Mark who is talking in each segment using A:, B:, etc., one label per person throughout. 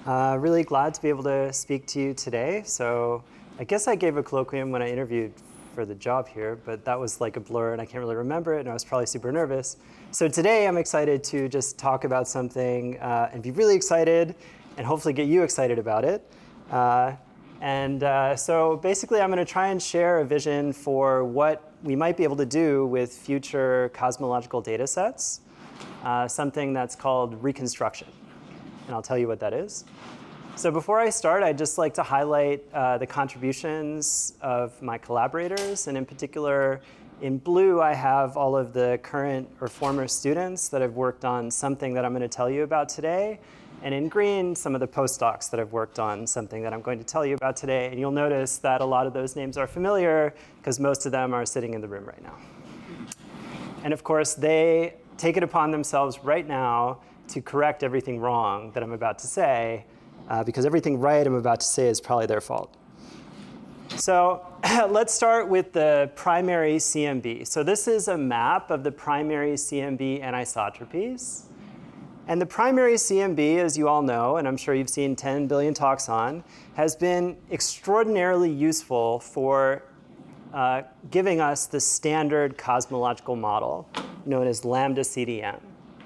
A: Really glad to be able to speak to you today. So I guess I gave a colloquium when I interviewed for the job here, but that was like a blur and I can't really remember it, and I was probably super nervous. So today I'm excited to just talk about something and be really excited and hopefully get you excited about it. So basically I'm going to try and share a vision for what we might be able to do with future cosmological data sets, something that's called reconstruction. And I'll tell you what that is. So before I start, I'd just like to highlight the contributions of my collaborators. And in particular, in blue, I have all of the current or former students that have worked on something that I'm going to tell you about today. And in green, some of the postdocs that have worked on something that I'm going to tell you about today. And you'll notice that a lot of those names are familiar because most of them are sitting in the room right now. And of course, they take it upon themselves right now to correct everything wrong that I'm about to say, because everything right I'm about to say is probably their fault. So let's start with the primary CMB. So this is a map of the primary CMB anisotropies. And the primary CMB, as you all know, and I'm sure you've seen 10 billion talks on, has been extraordinarily useful for giving us the standard cosmological model known as lambda CDM.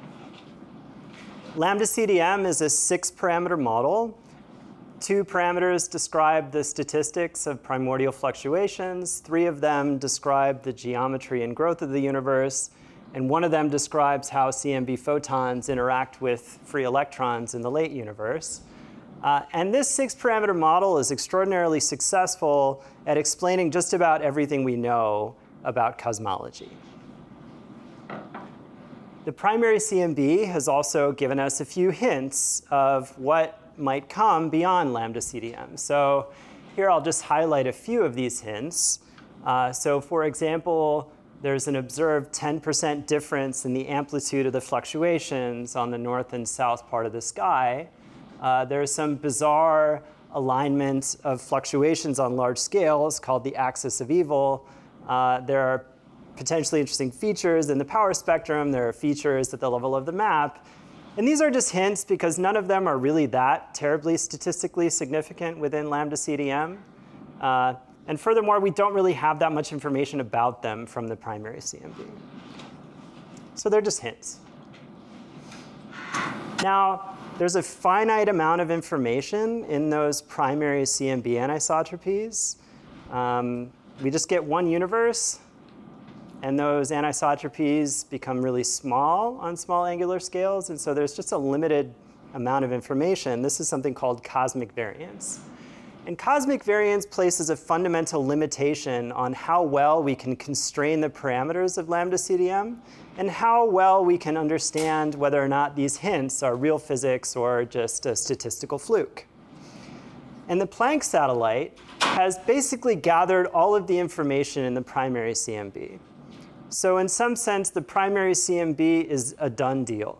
A: Lambda CDM is a 6-parameter model. 2 parameters describe the statistics of primordial fluctuations. 3 of them describe the geometry and growth of the universe. And 1 of them describes how CMB photons interact with free electrons in the late universe. And this 6-parameter model is extraordinarily successful at explaining just about everything we know about cosmology. The primary CMB has also given us a few hints of what might come beyond lambda CDM. So here I'll just highlight a few of these hints. So for example, there's an observed 10% difference in the amplitude of the fluctuations on the north and south part of the sky. There's some bizarre alignment of fluctuations on large scales called the axis of evil. There are potentially interesting features in the power spectrum. There are features at the level of the map. And these are just hints because none of them are really that terribly statistically significant within lambda CDM. And furthermore, we don't really have that much information about them from the primary CMB. So they're just hints. Now, there's a finite amount of information in those primary CMB anisotropies. We just get one universe. And those anisotropies become really small on small angular scales. And so there's just a limited amount of information. This is something called cosmic variance. And cosmic variance places a fundamental limitation on how well we can constrain the parameters of lambda CDM and how well we can understand whether or not these hints are real physics or just a statistical fluke. And the Planck satellite has basically gathered all of the information in the primary CMB. So in some sense, the primary CMB is a done deal.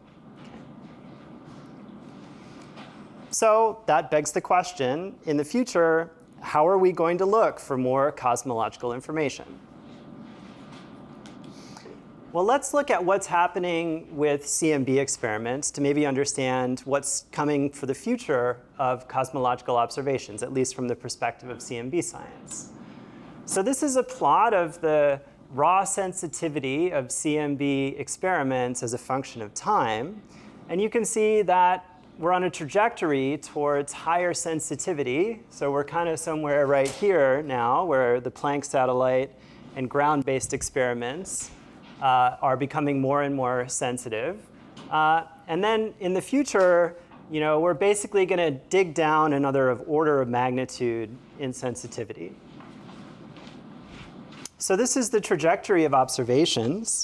A: So that begs the question, in the future, how are we going to look for more cosmological information? Well, let's look at what's happening with CMB experiments to maybe understand what's coming for the future of cosmological observations, at least from the perspective of CMB science. So this is a plot of the raw sensitivity of CMB experiments as a function of time. And you can see that we're on a trajectory towards higher sensitivity. So we're kind of somewhere right here now where the Planck satellite and ground-based experiments are becoming more and more sensitive. And then in the future, we're basically going to dig down another order of magnitude in sensitivity. So this is the trajectory of observations.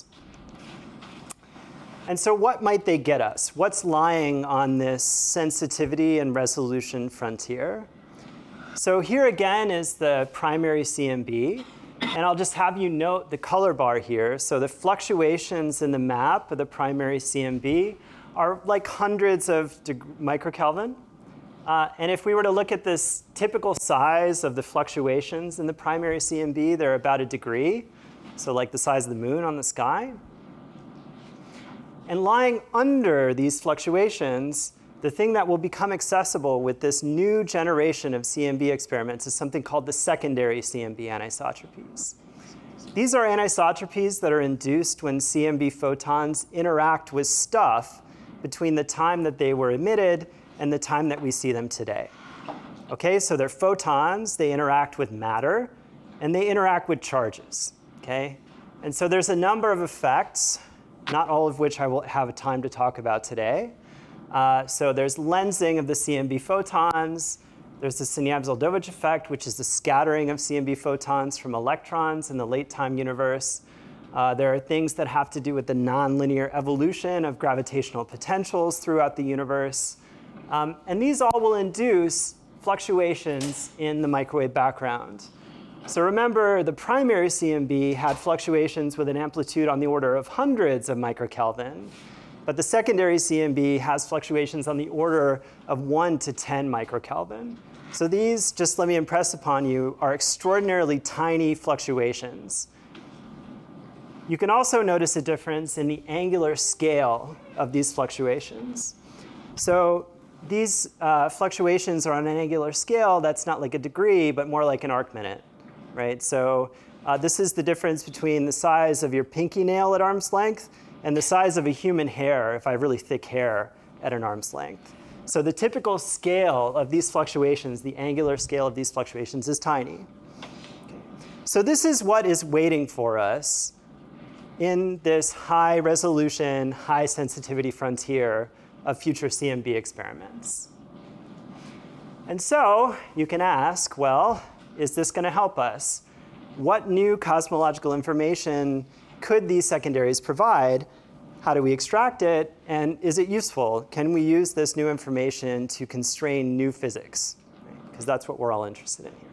A: And so what might they get us? What's lying on this sensitivity and resolution frontier? So here again is the primary CMB. And I'll just have you note the color bar here. So the fluctuations in the map of the primary CMB are like hundreds of microkelvin. And if we were to look at this typical size of the fluctuations in the primary CMB, they're about 1 degree, so like the size of the moon on the sky. And lying under these fluctuations the thing that will become accessible with this new generation of CMB experiments is something called the secondary CMB anisotropies. These are anisotropies that are induced when CMB photons interact with stuff between the time that they were emitted and the time that we see them today. Okay, so they're photons, they interact with matter, and they interact with charges. Okay? And so there's a number of effects, not all of which I will have time to talk about today. So there's lensing of the CMB photons. There's the Sinyavs-Aldovich effect, which is the scattering of CMB photons from electrons in the late-time universe. There are things that have to do with the nonlinear evolution of gravitational potentials throughout the universe. And these all will induce fluctuations in the microwave background. So remember, the primary CMB had fluctuations with an amplitude on the order of hundreds of microkelvin. But the secondary CMB has fluctuations on the order of 1 to 10 microkelvin. So these, just let me impress upon you, are extraordinarily tiny fluctuations. You can also notice a difference in the angular scale of these fluctuations. So these fluctuations are on an angular scale that's not like a degree, but more like an arc minute, right? So this is the difference between the size of your pinky nail at arm's length and the size of a human hair, if I have really thick hair, at an arm's length. So the typical scale of these fluctuations, the angular scale of these fluctuations, is tiny. So this is what is waiting for us in this high resolution, high sensitivity frontier of future CMB experiments. And so you can ask, well, is this going to help us? What new cosmological information could these secondaries provide? How do we extract it? And is it useful? Can we use this new information to constrain new physics? Because that's what we're all interested in here.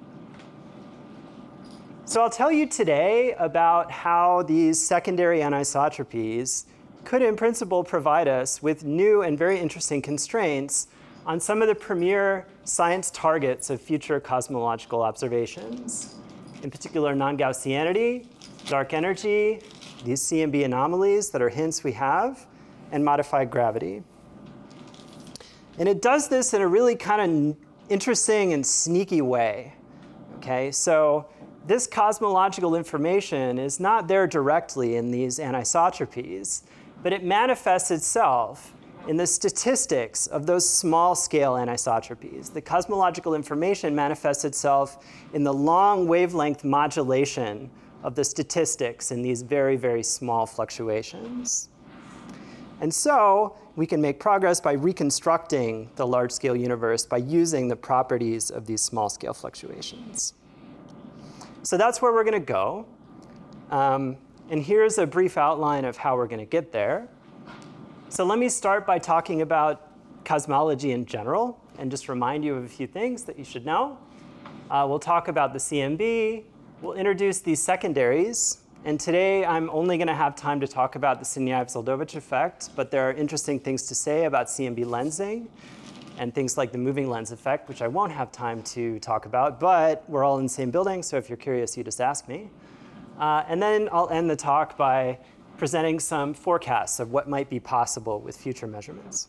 A: So I'll tell you today about how these secondary anisotropies could, in principle, provide us with new and very interesting constraints on some of the premier science targets of future cosmological observations. In particular, non-Gaussianity, dark energy, these CMB anomalies that are hints we have, and modified gravity. And it does this in a really kind of interesting and sneaky way. Okay, so this cosmological information is not there directly in these anisotropies, but it manifests itself in the statistics of those small-scale anisotropies. The cosmological information manifests itself in the long wavelength modulation of the statistics in these very, very small fluctuations. And so we can make progress by reconstructing the large-scale universe by using the properties of these small-scale fluctuations. So that's where we're going to go. And here's a brief outline of how we're going to get there. So let me start by talking about cosmology in general and just remind you of a few things that you should know. We'll talk about the CMB. We'll introduce these secondaries. And today, I'm only going to have time to talk about the Sinyavs-Aldovich effect, but there are interesting things to say about CMB lensing and things like the moving lens effect, which I won't have time to talk about, but we're all in the same building, so if you're curious, you just ask me. And then I'll end the talk by presenting some forecasts of what might be possible with future measurements.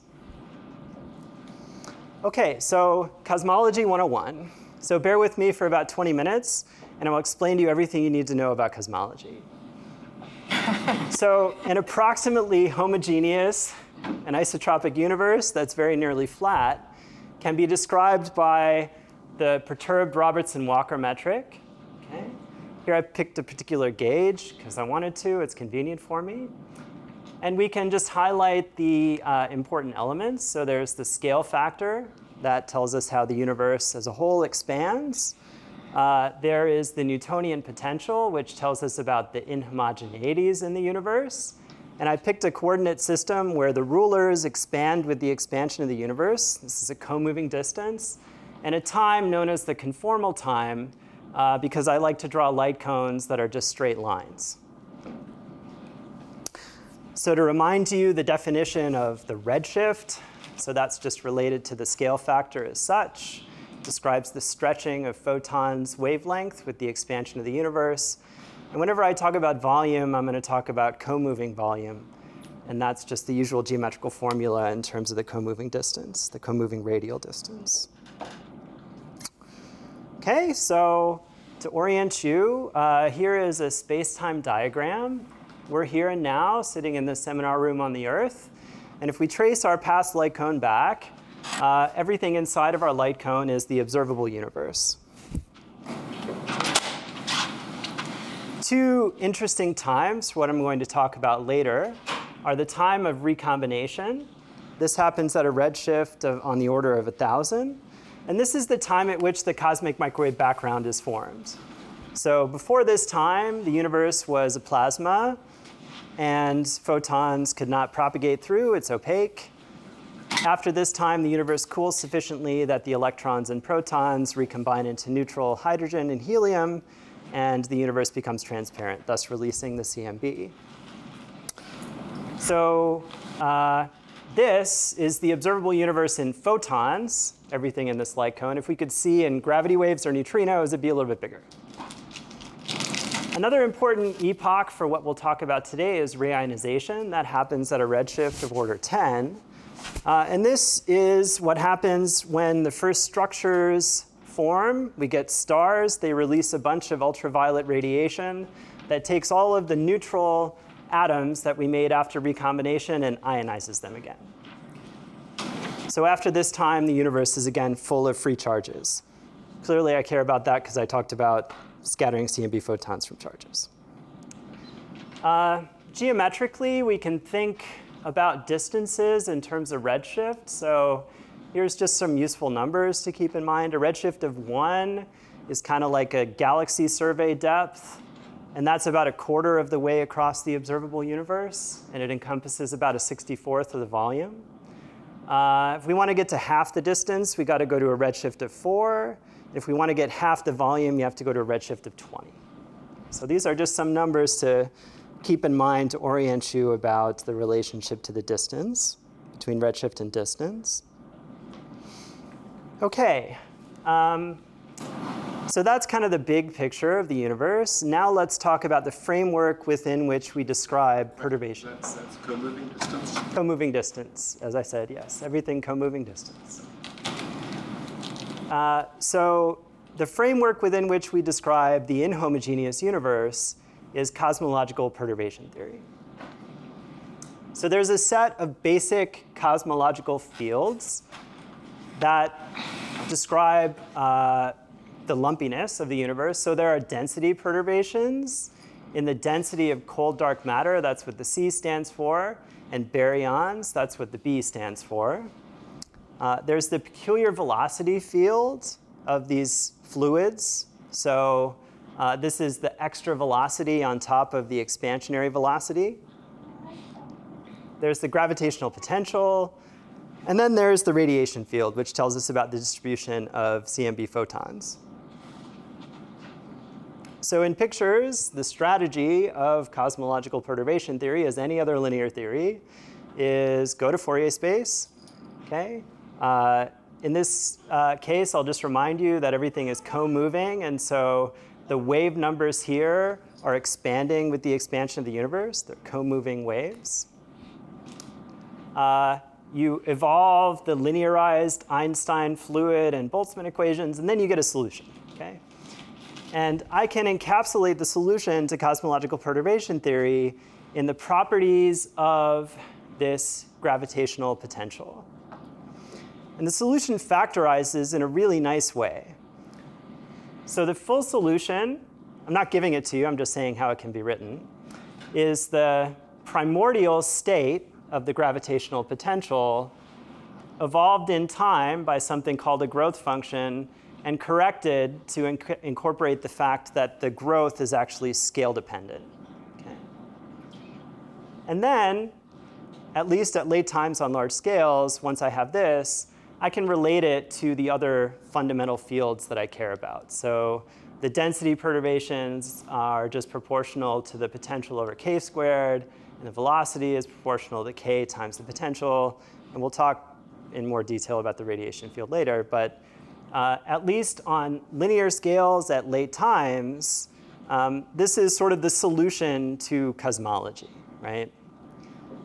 A: OK, so Cosmology 101. So bear with me for about 20 minutes, and I'll explain to you everything you need to know about cosmology. So an approximately homogeneous and isotropic universe that's very nearly flat can be described by the perturbed Robertson-Walker metric. Okay? Here I picked a particular gauge because I wanted to. It's convenient for me. And we can just highlight the important elements. So there's the scale factor that tells us how the universe as a whole expands. There is the Newtonian potential, which tells us about the inhomogeneities in the universe. And I picked a coordinate system where the rulers expand with the expansion of the universe. This is a co-moving distance. And a time known as the conformal time, because I like to draw light cones that are just straight lines. So to remind you the definition of the redshift, so that's just related to the scale factor as such. Describes the stretching of photons' wavelength with the expansion of the universe. And whenever I talk about volume, I'm going to talk about co-moving volume. And that's just the usual geometrical formula in terms of the co-moving distance, the co-moving radial distance. OK, so to orient you, here is a space-time diagram. We're here and now, sitting in the seminar room on the Earth. And if we trace our past light cone back, everything inside of our light cone is the observable universe. Two interesting times, what I'm going to talk about later, are the time of recombination. This happens at a redshift on the order of 1,000. And this is the time at which the cosmic microwave background is formed. So before this time, the universe was a plasma, and photons could not propagate through. It's opaque. After this time, the universe cools sufficiently that the electrons and protons recombine into neutral hydrogen and helium, and the universe becomes transparent, thus releasing the CMB. So this is the observable universe in photons, everything in this light cone. If we could see in gravity waves or neutrinos, it'd be a little bit bigger. Another important epoch for what we'll talk about today is reionization. That happens at a redshift of order 10. And this is what happens when the first structures form. We get stars. They release a bunch of ultraviolet radiation that takes all of the neutral atoms that we made after recombination and ionizes them again. So after this time, the universe is again full of free charges. Clearly, I care about that because I talked about scattering CMB photons from charges. Geometrically, we can think about distances in terms of redshift. So here's just some useful numbers to keep in mind. A redshift of 1 is kind of like a galaxy survey depth. And that's about 1/4 of the way across the observable universe. And it encompasses about 1/64 of the volume. If we want to get to half the distance, we got to go to a redshift of 4. If we want to get half the volume, you have to go to a redshift of 20. So these are just some numbers to keep in mind to orient you about the relationship to the distance between redshift and distance. OK. So that's kind of the big picture of the universe. Now let's talk about the framework within which we describe perturbations.
B: That's co-moving distance?
A: Co-moving distance, as I said, yes. Everything co-moving distance. So the framework within which we describe the inhomogeneous universe is cosmological perturbation theory. So there's a set of basic cosmological fields that describe the lumpiness of the universe. So there are density perturbations in the density of cold dark matter. That's what the C stands for. And baryons, that's what the B stands for. There's the peculiar velocity field of these fluids. So this is the extra velocity on top of the expansionary velocity. There's the gravitational potential. And then there's the radiation field, which tells us about the distribution of CMB photons. So in pictures, the strategy of cosmological perturbation theory, as any other linear theory, is go to Fourier space. Okay? In this case, I'll just remind you that everything is co-moving. And so the wave numbers here are expanding with the expansion of the universe. They're co-moving waves. You evolve the linearized Einstein fluid and Boltzmann equations, and then you get a solution. Okay? And I can encapsulate the solution to cosmological perturbation theory in the properties of this gravitational potential. And the solution factorizes in a really nice way. So the full solution, I'm not giving it to you, I'm just saying how it can be written, is the primordial state of the gravitational potential evolved in time by something called a growth function and corrected to incorporate the fact that the growth is actually scale dependent. Okay. And then, at least at late times on large scales, once I have this, I can relate it to the other fundamental fields that I care about. So the density perturbations are just proportional to the potential over k squared, and the velocity is proportional to k times the potential. And we'll talk in more detail about the radiation field later. But at least on linear scales at late times, this is sort of the solution to cosmology, right?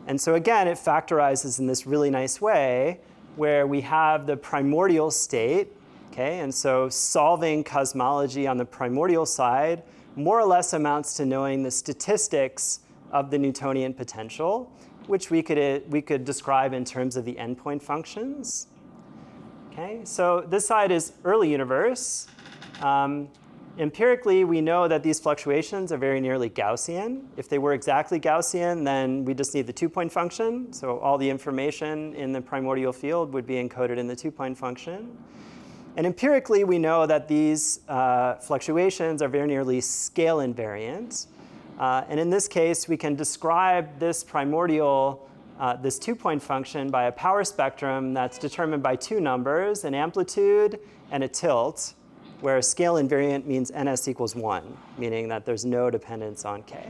A: And so again, it factorizes in this really nice way where we have the primordial state, okay? And so solving cosmology on the primordial side more or less amounts to knowing the statistics of the Newtonian potential, which we could describe in terms of the endpoint functions. Okay, so this side is early universe. Empirically, we know that these fluctuations are very nearly Gaussian. If they were exactly Gaussian, then we just need the two-point function. So all the information in the primordial field would be encoded in the two-point function. And empirically, we know that these fluctuations are very nearly scale invariant. And in this case, we can describe this primordial, this two-point function by a power spectrum that's determined by two numbers, an amplitude and a tilt, where scale invariant means ns equals 1, meaning that there's no dependence on k.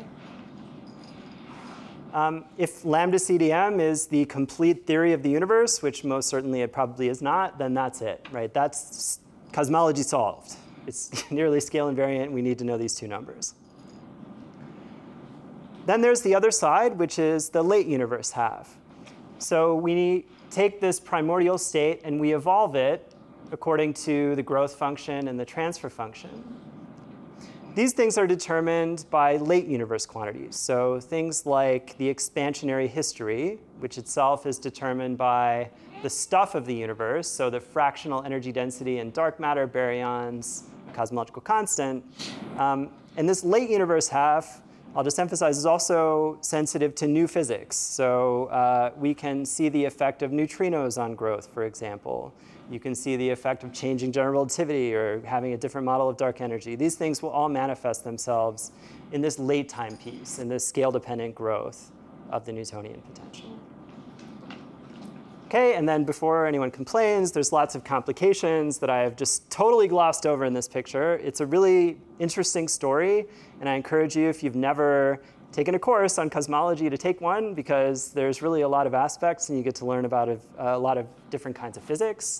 A: If lambda CDM is the complete theory of the universe, which most certainly it probably is not, then that's it, right? That's cosmology solved. It's nearly scale invariant. We need to know these two numbers. Then there's the other side, which is the late universe half. So we take this primordial state and we evolve it according to the growth function and the transfer function. These things are determined by late universe quantities. So things like the expansionary history, which itself is determined by the stuff of the universe, so the fractional energy density in dark matter, baryons, cosmological constant. And this late universe half, I'll just emphasize, is also sensitive to new physics. So we can see the effect of neutrinos on growth, for example. You can see the effect of changing general relativity or having a different model of dark energy. These things will all manifest themselves in this late time piece, in this scale-dependent growth of the Newtonian potential. Okay, and then before anyone complains, there's lots of complications that I have just totally glossed over in this picture. It's a really interesting story, and I encourage you, if you've never taken a course on cosmology, to take one, because there's really a lot of aspects, and you get to learn about a lot of different kinds of physics.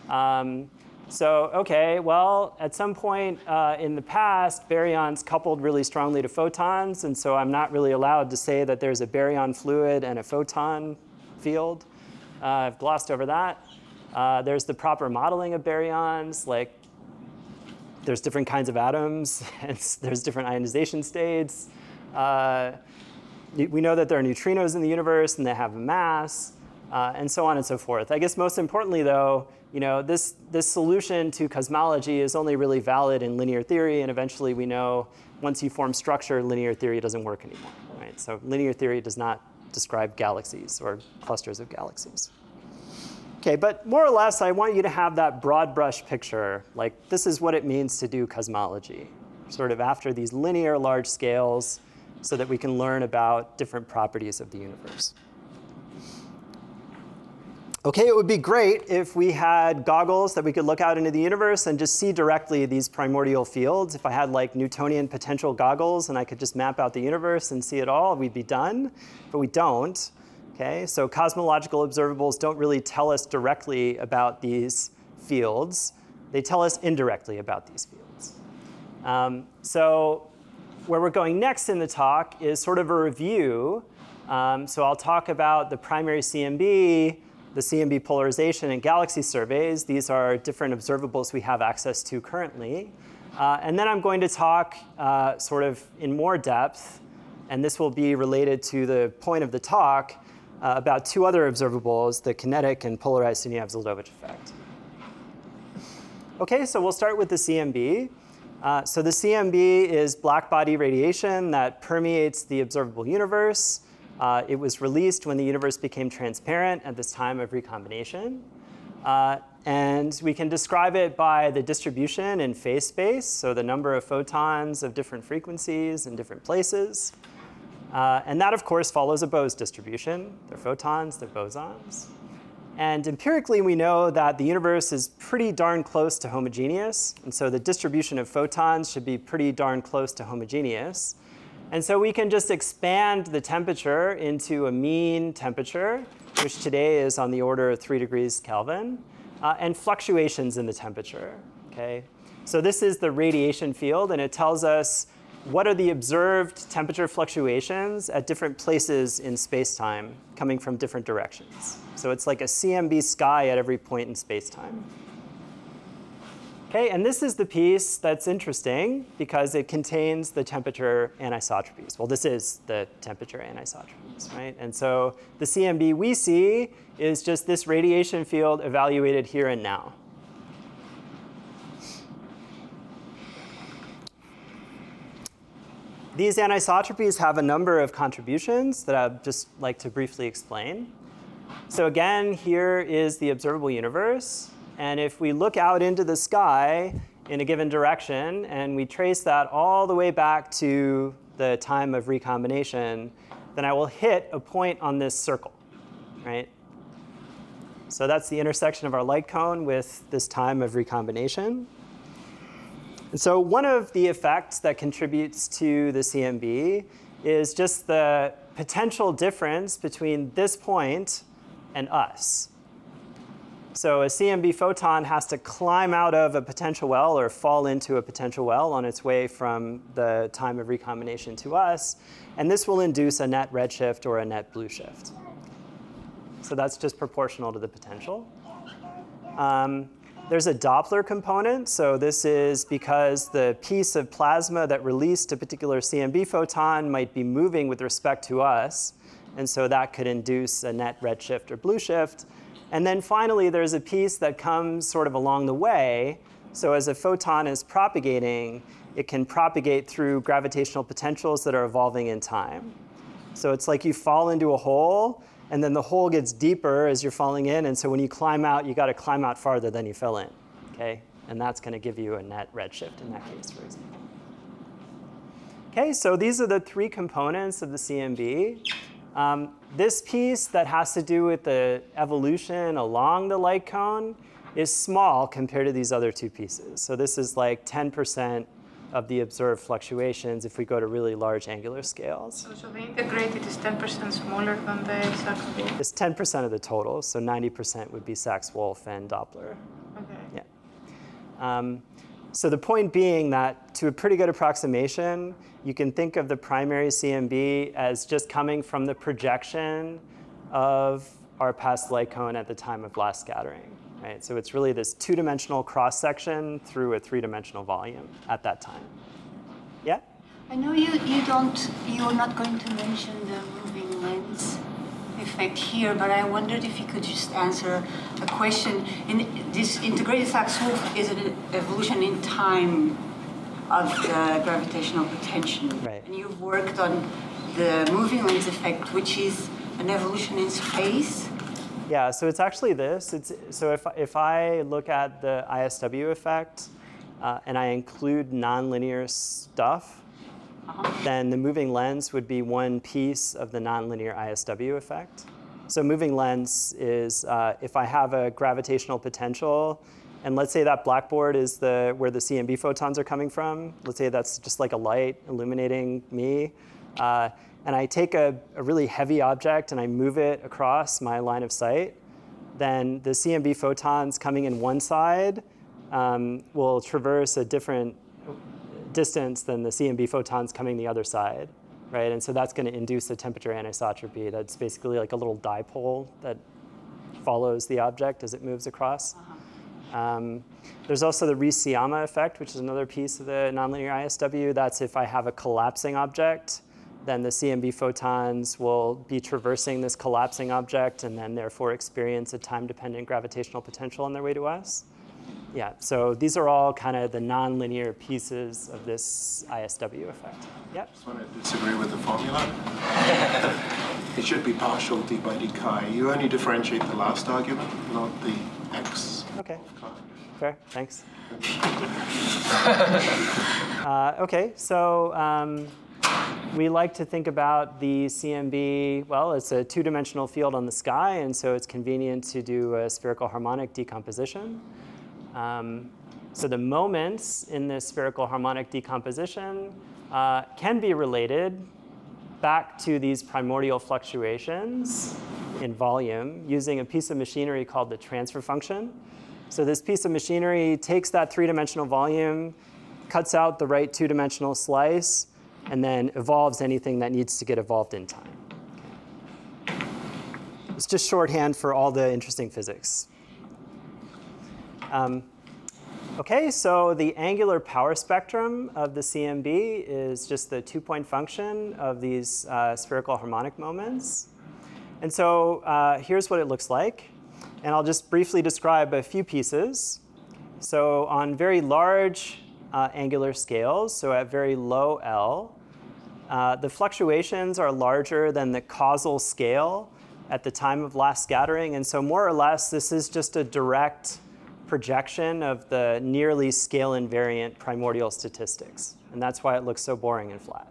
A: Okay, well, at some point in the past, baryons coupled really strongly to photons, and so I'm not really allowed to say that there's a baryon fluid and a photon field. I've glossed over that. There's the proper modeling of baryons, like there's different kinds of atoms, and there's different ionization states. We know that there are neutrinos in the universe, and they have a mass, and so on and so forth. I guess most importantly, though, this solution to cosmology is only really valid in linear theory, and eventually we know once you form structure, linear theory doesn't work anymore, right? So linear theory does not describe galaxies or clusters of galaxies. Okay, but more or less, I want you to have that broad brush picture, like this is what it means to do cosmology, sort of after these linear large scales, so that we can learn about different properties of the universe. Okay, it would be great if we had goggles that we could look out into the universe and just see directly these primordial fields. If I had like Newtonian potential goggles and I could just map out the universe and see it all, we'd be done, but we don't. Okay, so cosmological observables don't really tell us directly about these fields. They tell us indirectly about these fields. So where we're going next in the talk is sort of a review. So I'll talk about the primary CMB, the CMB polarization, and galaxy surveys. These are different observables we have access to currently. And then I'm going to talk sort of in more depth, and this will be related to the point of the talk, about two other observables, the kinetic and polarized Sunyaev-Zel'dovich effect. Okay, so we'll start with the CMB. So the CMB is black body radiation that permeates the observable universe. It was released when the universe became transparent at this time of recombination. And we can describe it by the distribution in phase space, so the number of photons of different frequencies in different places. And that, of course, follows a Bose distribution. They're photons, they're bosons. And empirically, we know that the universe is pretty darn close to homogeneous. And so the distribution of photons should be pretty darn close to homogeneous. And so we can just expand the temperature into a mean temperature, which today is on the order of 3 degrees Kelvin, and fluctuations in the temperature. Okay? So this is the radiation field, and it tells us what are the observed temperature fluctuations at different places in space-time coming from different directions. So it's like a CMB sky at every point in space-time. Okay, and this is the piece that's interesting because it contains the temperature anisotropies. Well, this is the temperature anisotropies, right? And so the CMB we see is just this radiation field evaluated here and now. These anisotropies have a number of contributions that I'd just like to briefly explain. So again, here is the observable universe. And if we look out into the sky in a given direction, and we trace that all the way back to the time of recombination, then I will hit a point on this circle, right? So that's the intersection of our light cone with this time of recombination. And so one of the effects that contributes to the CMB is just the potential difference between this point and us. So a CMB photon has to climb out of a potential well or fall into a potential well on its way from the time of recombination to us. And this will induce a net redshift or a net blue shift. So that's just proportional to the potential. There's a Doppler component. So this is because the piece of plasma that released a particular CMB photon might be moving with respect to us. And so that could induce a net redshift or blue shift. And then finally, there's a piece that comes sort of along the way. So as a photon is propagating, it can propagate through gravitational potentials that are evolving in time. So it's like you fall into a hole, and then the hole gets deeper as you're falling in. And so when you climb out, you got to climb out farther than you fell in. Okay? And that's going to give you a net redshift in that case, for example. Okay, so these are the three components of the CMB. This piece that has to do with the evolution along the light cone is small compared to these other two pieces. So this is like 10% of the observed fluctuations if we go to really large angular scales.
B: So the integrated is 10% smaller than the Sachs-Wolf?
A: It's 10% of the total, so 90% would be Sachs-Wolf and Doppler.
B: Okay.
A: Yeah. So the point being that to a pretty good approximation, you can think of the primary CMB as just coming from the projection of our past light cone at the time of last scattering, right? So it's really this two-dimensional cross-section through a three-dimensional volume at that time. Yeah?
C: I know you're not going to mention the moving lens effect here, but I wondered if you could just answer a question. In this integrated Sachs-Wolf is an evolution in time of the gravitational potential.
A: Right.
C: And you've worked on the moving lens effect, which is an evolution in space.
A: Yeah, so it's actually this. So if I look at the ISW effect and I include nonlinear stuff, then the moving lens would be one piece of the nonlinear ISW effect. So moving lens is if I have a gravitational potential, and let's say that blackboard is where the CMB photons are coming from. Let's say that's just like a light illuminating me. And I take a really heavy object and I move it across my line of sight, then the CMB photons coming in one side will traverse a different distance than the CMB photons coming the other side, right? And so that's going to induce a temperature anisotropy. That's basically like a little dipole that follows the object as it moves across. There's also the Rees-Siyama effect, which is another piece of the nonlinear ISW. That's if I have a collapsing object, then the CMB photons will be traversing this collapsing object and then therefore experience a time-dependent gravitational potential on their way to us. Yeah, so these are all kind of the nonlinear pieces of this ISW effect. Yeah?
D: I just want to disagree with the formula. It should be partial d by d chi. You only differentiate the last argument, not the x
A: Okay.
D: of chi.
A: Fair, thanks. Okay, so we like to think about the CMB, well, it's a two-dimensional field on the sky, and so it's convenient to do a spherical harmonic decomposition. So the moments in this spherical harmonic decomposition can be related back to these primordial fluctuations in volume using a piece of machinery called the transfer function. So this piece of machinery takes that three-dimensional volume, cuts out the right two-dimensional slice, and then evolves anything that needs to get evolved in time. Okay. It's just shorthand for all the interesting physics. Okay, so the angular power spectrum of the CMB is just the two-point function of these spherical harmonic moments. And so here's what it looks like. And I'll just briefly describe a few pieces. So on very large angular scales, so at very low L, the fluctuations are larger than the causal scale at the time of last scattering. And so more or less, this is just a direct projection of the nearly scale invariant primordial statistics. And that's why it looks so boring and flat.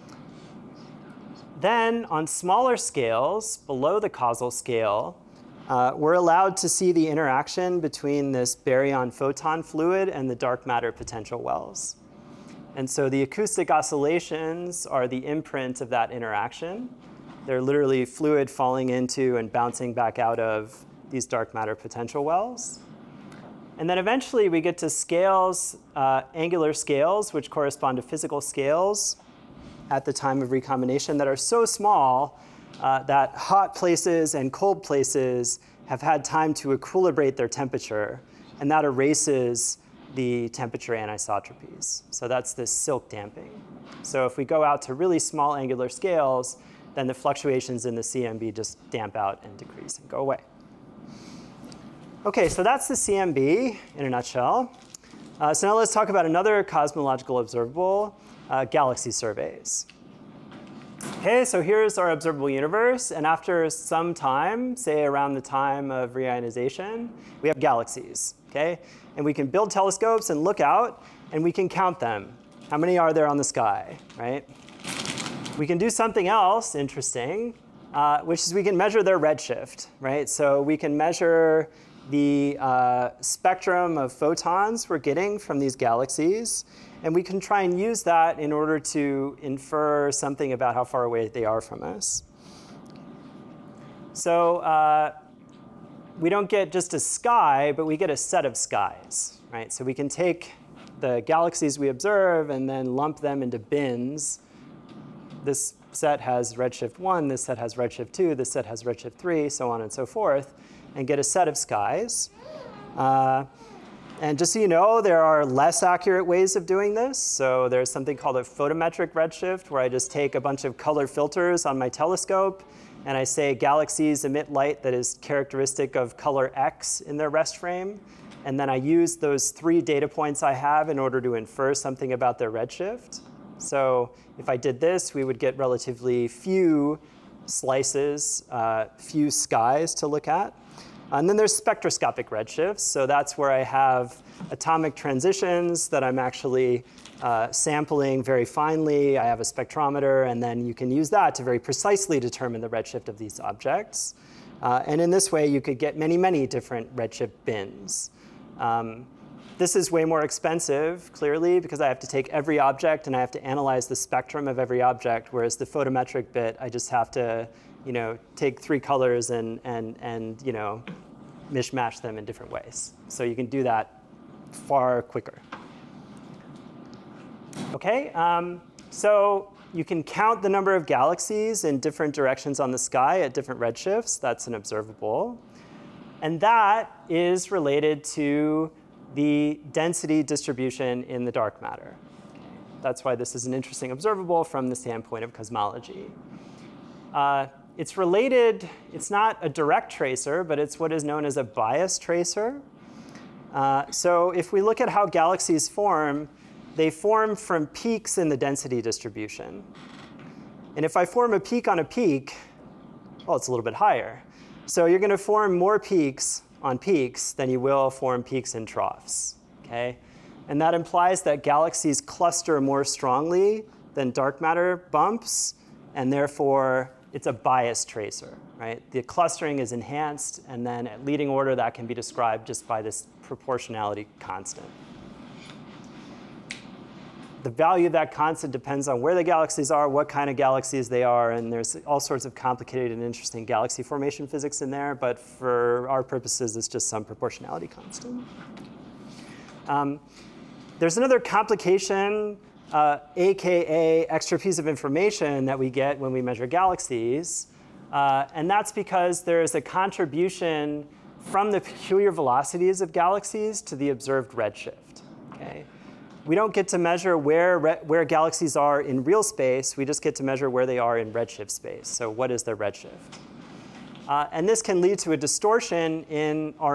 A: Then on smaller scales, below the causal scale, we're allowed to see the interaction between this baryon photon fluid and the dark matter potential wells. And so the acoustic oscillations are the imprint of that interaction. They're literally fluid falling into and bouncing back out of these dark matter potential wells. And then eventually we get to scales, angular scales, which correspond to physical scales at the time of recombination that are so small that hot places and cold places have had time to equilibrate their temperature, and that erases the temperature anisotropies. So that's this silk damping. So if we go out to really small angular scales, then the fluctuations in the CMB just damp out and decrease and go away. Okay, so that's the CMB in a nutshell. So now let's talk about another cosmological observable, galaxy surveys. Okay, so here's our observable universe, and after some time, say around the time of reionization, we have galaxies, okay? And we can build telescopes and look out, and we can count them. How many are there on the sky, right? We can do something else interesting, which is we can measure their redshift, right? So we can measure the spectrum of photons we're getting from these galaxies, and we can try and use that in order to infer something about how far away they are from us. So we don't get just a sky, but we get a set of skies, right? So we can take the galaxies we observe and then lump them into bins. This set has redshift 1, this set has redshift 2, this set has redshift 3, so on and so forth, and get a set of skies. And just so you know, there are less accurate ways of doing this. So there's something called a photometric redshift, where I just take a bunch of color filters on my telescope, and I say galaxies emit light that is characteristic of color X in their rest frame. And then I use those 3 data points I have in order to infer something about their redshift. So if I did this, we would get relatively few slices, few skies to look at. And then there's spectroscopic redshifts. So that's where I have atomic transitions that I'm actually sampling very finely. I have a spectrometer, and then you can use that to very precisely determine the redshift of these objects. And in this way, you could get many, many different redshift bins. This is way more expensive, clearly, because I have to take every object and I have to analyze the spectrum of every object, whereas the photometric bit, I just have to take 3 colors and mishmash them in different ways. So you can do that far quicker. Okay, so you can count the number of galaxies in different directions on the sky at different redshifts. That's an observable. And that is related to the density distribution in the dark matter. That's why this is an interesting observable from the standpoint of cosmology. It's related, it's not a direct tracer, but it's what is known as a bias tracer. So if we look at how galaxies form, they form from peaks in the density distribution. And if I form a peak on a peak, well, it's a little bit higher. So you're going to form more peaks on peaks than you will form peaks in troughs, okay? And that implies that galaxies cluster more strongly than dark matter bumps, and therefore it's a bias tracer, right? The clustering is enhanced, and then at leading order, that can be described just by this proportionality constant. The value of that constant depends on where the galaxies are, what kind of galaxies they are, and there's all sorts of complicated and interesting galaxy formation physics in there, but for our purposes, it's just some proportionality constant. There's another complication AKA extra piece of information that we get when we measure galaxies. And that's because there's a contribution from the peculiar velocities of galaxies to the observed redshift. Okay? We don't get to measure where galaxies are in real space. We just get to measure where they are in redshift space. So what is their redshift? And this can lead to a distortion in our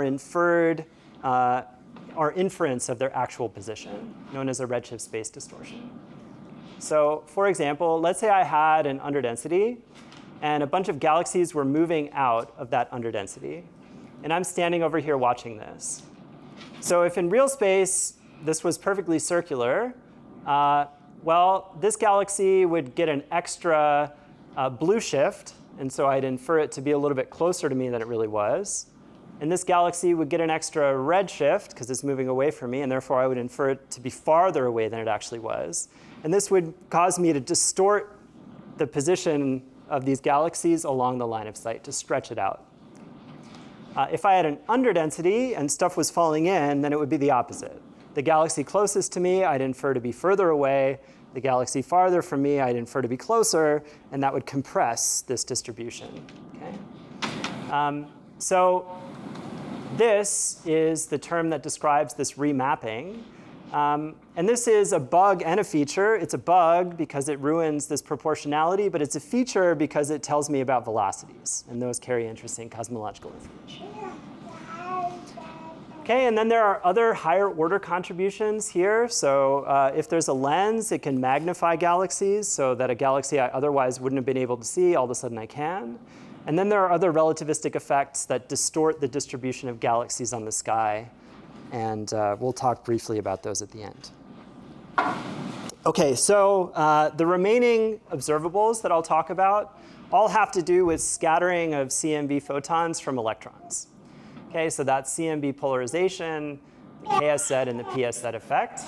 A: inference of their actual position, known as a redshift space distortion. So for example, let's say I had an underdensity, and a bunch of galaxies were moving out of that underdensity. And I'm standing over here watching this. So if in real space this was perfectly circular, well, this galaxy would get an extra blue shift, and so I'd infer it to be a little bit closer to me than it really was. And this galaxy would get an extra red shift because it's moving away from me, and therefore I would infer it to be farther away than it actually was. And this would cause me to distort the position of these galaxies along the line of sight, to stretch it out. If I had an underdensity and stuff was falling in, then it would be the opposite. The galaxy closest to me, I'd infer to be further away. The galaxy farther from me, I'd infer to be closer, and that would compress this distribution. Okay? So this is the term that describes this remapping. And this is a bug and a feature. It's a bug because it ruins this proportionality, but it's a feature because it tells me about velocities, and those carry interesting cosmological information. Okay, and then there are other higher order contributions here. So if there's a lens, it can magnify galaxies so that a galaxy I otherwise wouldn't have been able to see, all of a sudden I can. And then there are other relativistic effects that distort the distribution of galaxies on the sky. And we'll talk briefly about those at the end. Okay, so the remaining observables that I'll talk about all have to do with scattering of CMB photons from electrons. Okay, so that's CMB polarization, the KSZ, and the PSZ effect.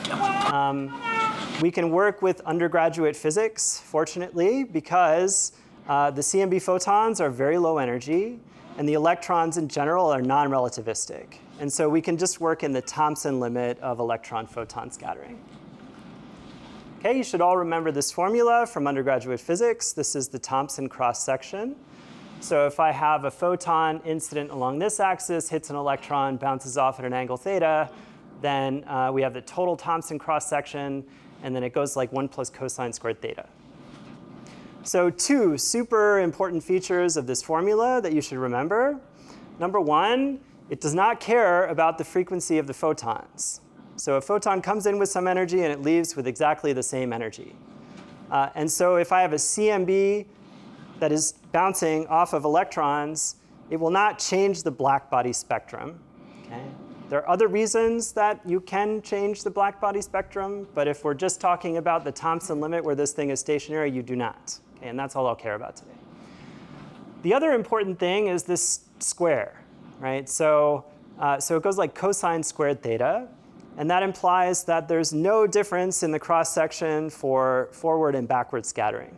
A: We can work with undergraduate physics, fortunately, because the CMB photons are very low energy, and the electrons in general are non-relativistic. And so we can just work in the Thomson limit of electron-photon scattering. Okay, you should all remember this formula from undergraduate physics. This is the Thomson cross-section. So if I have a photon incident along this axis, hits an electron, bounces off at an angle theta, then we have the total Thomson cross-section, and then it goes like 1 plus cosine squared theta. So two super important features of this formula that you should remember. Number one, it does not care about the frequency of the photons. So a photon comes in with some energy, and it leaves with exactly the same energy. And so if I have a CMB that is bouncing off of electrons, it will not change the black body spectrum. Okay? There are other reasons that you can change the black body spectrum, but if we're just talking about the Thomson limit where this thing is stationary, you do not. Okay? And that's all I'll care about today. The other important thing is this square, right? So it goes like cosine squared theta, and that implies that there's no difference in the cross-section for forward and backward scattering.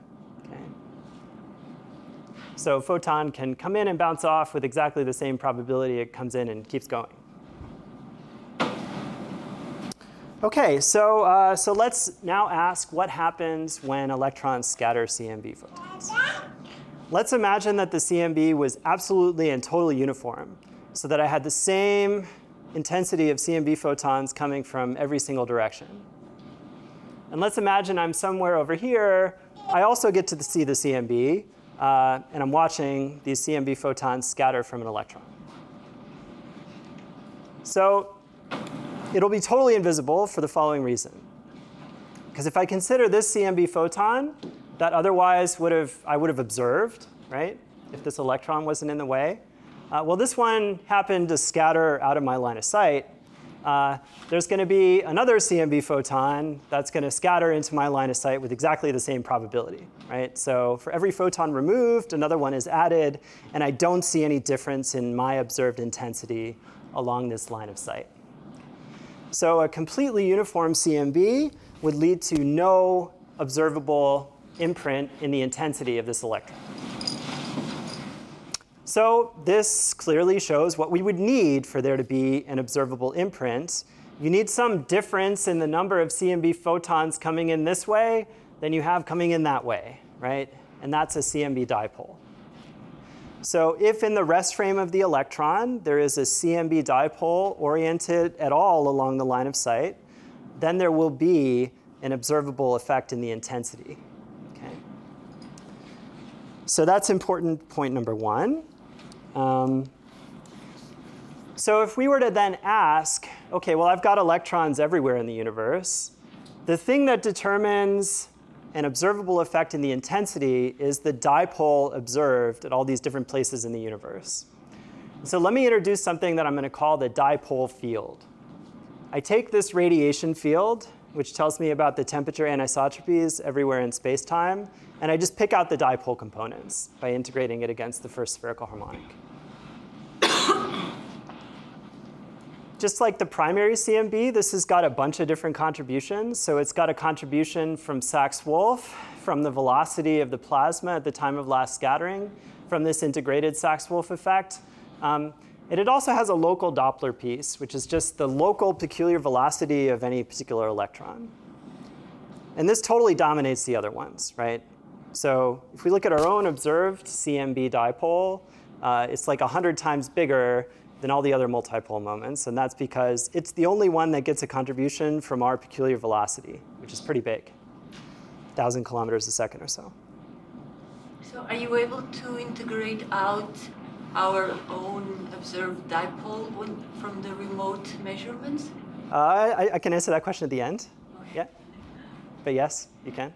A: So a photon can come in and bounce off with exactly the same probability it comes in and keeps going. Okay, so let's now ask what happens when electrons scatter CMB photons. Let's imagine that the CMB was absolutely and totally uniform, so that I had the same intensity of CMB photons coming from every single direction. And let's imagine I'm somewhere over here. I also get to see the CMB. And I'm watching these CMB photons scatter from an electron. So it'll be totally invisible for the following reason. Because if I consider this CMB photon that otherwise I would have observed, right, if this electron wasn't in the way, well, this one happened to scatter out of my line of sight. There's going to be another CMB photon that's going to scatter into my line of sight with exactly the same probability, right? So for every photon removed, another one is added, and I don't see any difference in my observed intensity along this line of sight. So a completely uniform CMB would lead to no observable imprint in the intensity of this electron. So this clearly shows what we would need for there to be an observable imprint you need some difference in the number of CMB photons coming in this way than you have coming in that way, right? And that's a CMB dipole. So if in the rest frame of the electron there is a CMB dipole oriented at all along the line of sight, then there will be an observable effect in the intensity. Okay? So that's important point number one. So if we were to then ask, okay, well, I've got electrons everywhere in the universe. The thing that determines an observable effect in the intensity is the dipole observed at all these different places in the universe. So let me introduce something that I'm going to call the dipole field. I take this radiation field, which tells me about the temperature anisotropies everywhere in space-time, and I just pick out the dipole components by integrating it against the first spherical harmonic. Just like the primary CMB, this has got a bunch of different contributions. So it's got a contribution from Sachs-Wolf, from the velocity of the plasma at the time of last scattering, from this integrated Sachs-Wolf effect. And it also has a local Doppler piece, which is just the local peculiar velocity of any particular electron. And this totally dominates the other ones, right? So if we look at our own observed CMB dipole, it's like 100 times bigger than all the other multipole moments, and that's because it's the only one that gets a contribution from our peculiar velocity, which is pretty big, 1,000 kilometers a second or so.
C: So are you able to integrate out our own observed dipole from the remote measurements?
A: I can answer that question at the end. Yeah, but yes, you can.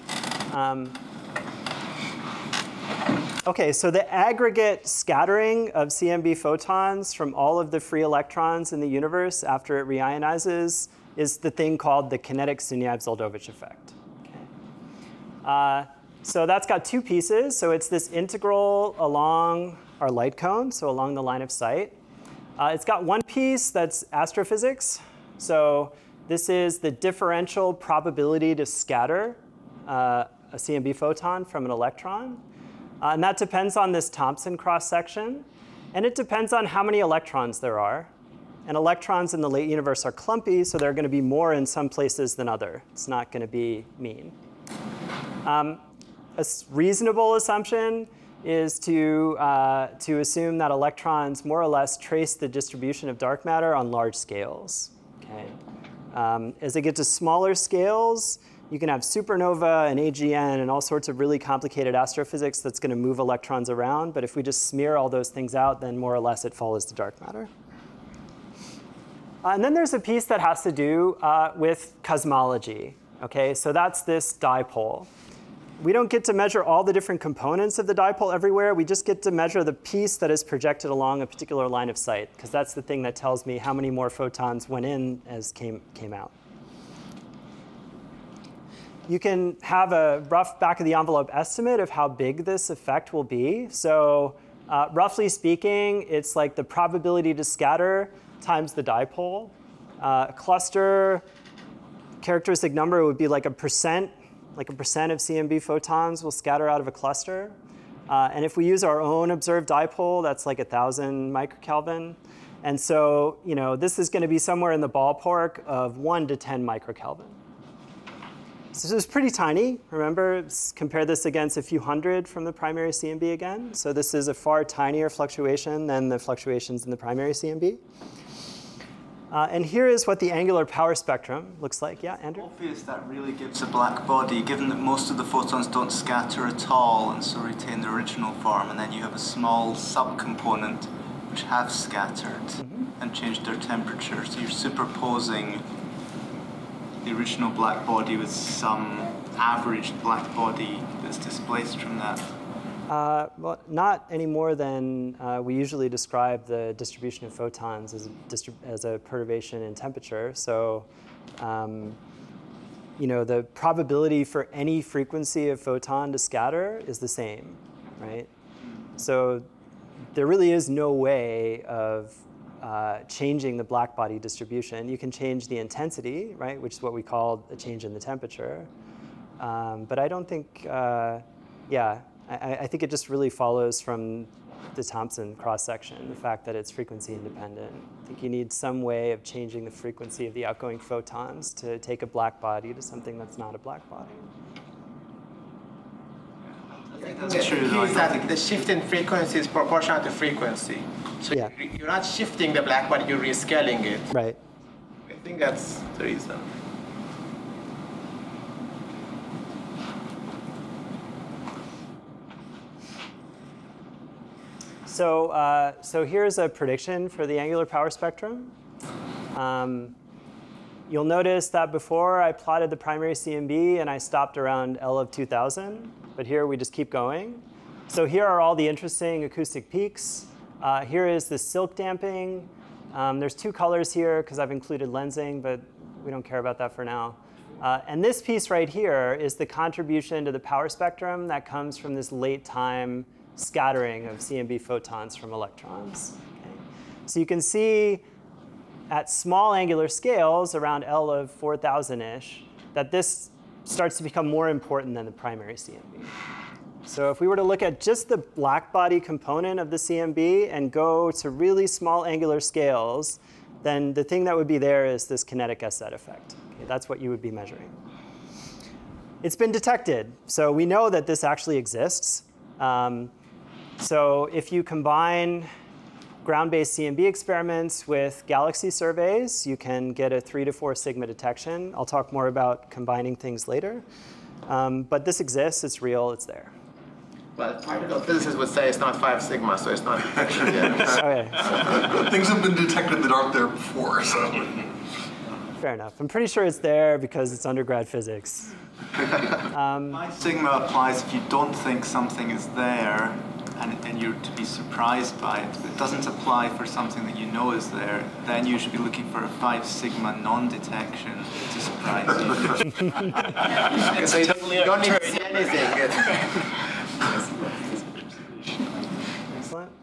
A: Okay, so the aggregate scattering of CMB photons from all of the free electrons in the universe after it reionizes is the thing called the kinetic Sunyaev-Zel'dovich effect. Okay. So that's got two pieces. So it's this integral along our light cone, so along the line of sight. It's got one piece that's astrophysics. So this is the differential probability to scatter a CMB photon from an electron. And that depends on this Thomson cross-section. And it depends on how many electrons there are. And electrons in the late universe are clumpy, so there are going to be more in some places than other. It's not going to be mean. A reasonable assumption is to assume that electrons more or less trace the distribution of dark matter on large scales. Okay? As they get to smaller scales, you can have supernova and AGN and all sorts of really complicated astrophysics that's going to move electrons around. But if we just smear all those things out, then more or less it follows the dark matter. And then there's a piece that has to do with cosmology. Okay, so that's this dipole. We don't get to measure all the different components of the dipole everywhere. We just get to measure the piece that is projected along a particular line of sight, because that's the thing that tells me how many more photons went in as came out. You can have a rough back-of-the-envelope estimate of how big this effect will be. So roughly speaking, it's like the probability to scatter times the dipole. A cluster characteristic number would be like a percent of CMB photons will scatter out of a cluster. And if we use our own observed dipole, that's like 1,000 microkelvin. And so this is going to be somewhere in the ballpark of 1 to 10 microkelvin. So this is pretty tiny. Remember, compare this against a few hundred from the primary CMB again. So this is a far tinier fluctuation than the fluctuations in the primary CMB. And here is what the angular power spectrum looks like. Yeah, Andrew?
E: Obvious that really gives a black body, given that most of the photons don't scatter at all and so retain their original form, and then you have a small subcomponent which have scattered and changed their temperature. So you're superposing the original black body with some averaged black body that's displaced from that.
A: Well, not any more than we usually describe the distribution of photons as a perturbation in temperature. So, the probability for any frequency of photon to scatter is the same, right? So there really is no way of changing the black body distribution. You can change the intensity, right, which is what we call a change in the temperature. But I don't think, I think it just really follows from the Thomson cross-section, the fact that it's frequency independent. I think you need some way of changing the frequency of the outgoing photons to take a black body to something that's not a black body.
E: That's true.
F: Is that the shift in frequency is proportional to frequency. So
A: Yeah.
F: you're not shifting the black body, you're rescaling it.
A: Right.
F: I think that's the reason.
A: So here's a prediction for the angular power spectrum. You'll notice that before I plotted the primary CMB and I stopped around L of 2000, but here we just keep going. So here are all the interesting acoustic peaks. Here is the silk damping. There's two colors here because I've included lensing, but we don't care about that for now. And this piece right here is the contribution to the power spectrum that comes from this late time scattering of CMB photons from electrons. Okay. So you can see at small angular scales, around L of 4,000-ish, that this starts to become more important than the primary CMB. So if we were to look at just the black body component of the CMB and go to really small angular scales, then the thing that would be there is this kinetic SZ effect. Okay, that's what you would be measuring. It's been detected. So we know that this actually exists. So if you combine ground-based CMB experiments with galaxy surveys, you can get a 3 to 4 sigma detection. I'll talk more about combining things later. But this exists, it's real, it's there.
F: But particle physicists would say it's not 5 sigma, so it's not detection yet.
A: Okay.
G: Things have been detected that aren't there before, so.
A: Fair enough. I'm pretty sure it's there because it's undergrad physics.
E: My sigma applies if you don't think something is there and you're to be surprised by it. It doesn't apply for something that you know is there. Then you should be looking for a 5 sigma non-detection to surprise you.
F: So you don't need to see anything.
A: Excellent.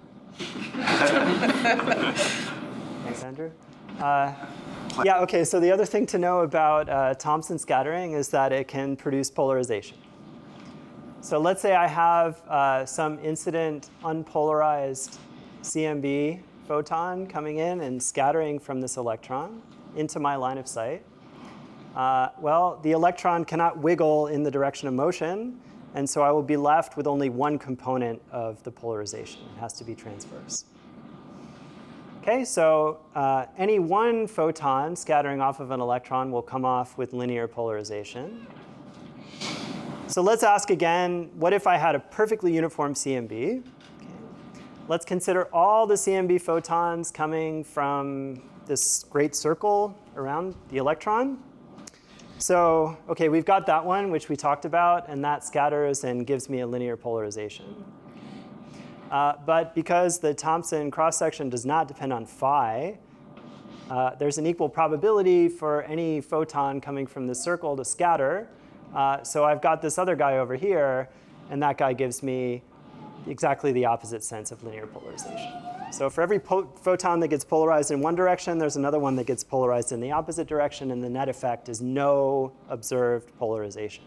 A: Thanks, Andrew. Yeah, OK, so the other thing to know about Thomson scattering is that it can produce polarization. So let's say I have some incident unpolarized CMB photon coming in and scattering from this electron into my line of sight. Well, the electron cannot wiggle in the direction of motion, and so I will be left with only one component of the polarization. It has to be transverse. OK, so any one photon scattering off of an electron will come off with linear polarization. So let's ask again, what if I had a perfectly uniform CMB? Okay. Let's consider all the CMB photons coming from this great circle around the electron. So OK, we've got that one, which we talked about, and that scatters and gives me a linear polarization. But because the Thomson cross-section does not depend on phi, there's an equal probability for any photon coming from the circle to scatter. So I've got this other guy over here, and that guy gives me exactly the opposite sense of linear polarization. So for every photon that gets polarized in one direction, there's another one that gets polarized in the opposite direction, and the net effect is no observed polarization.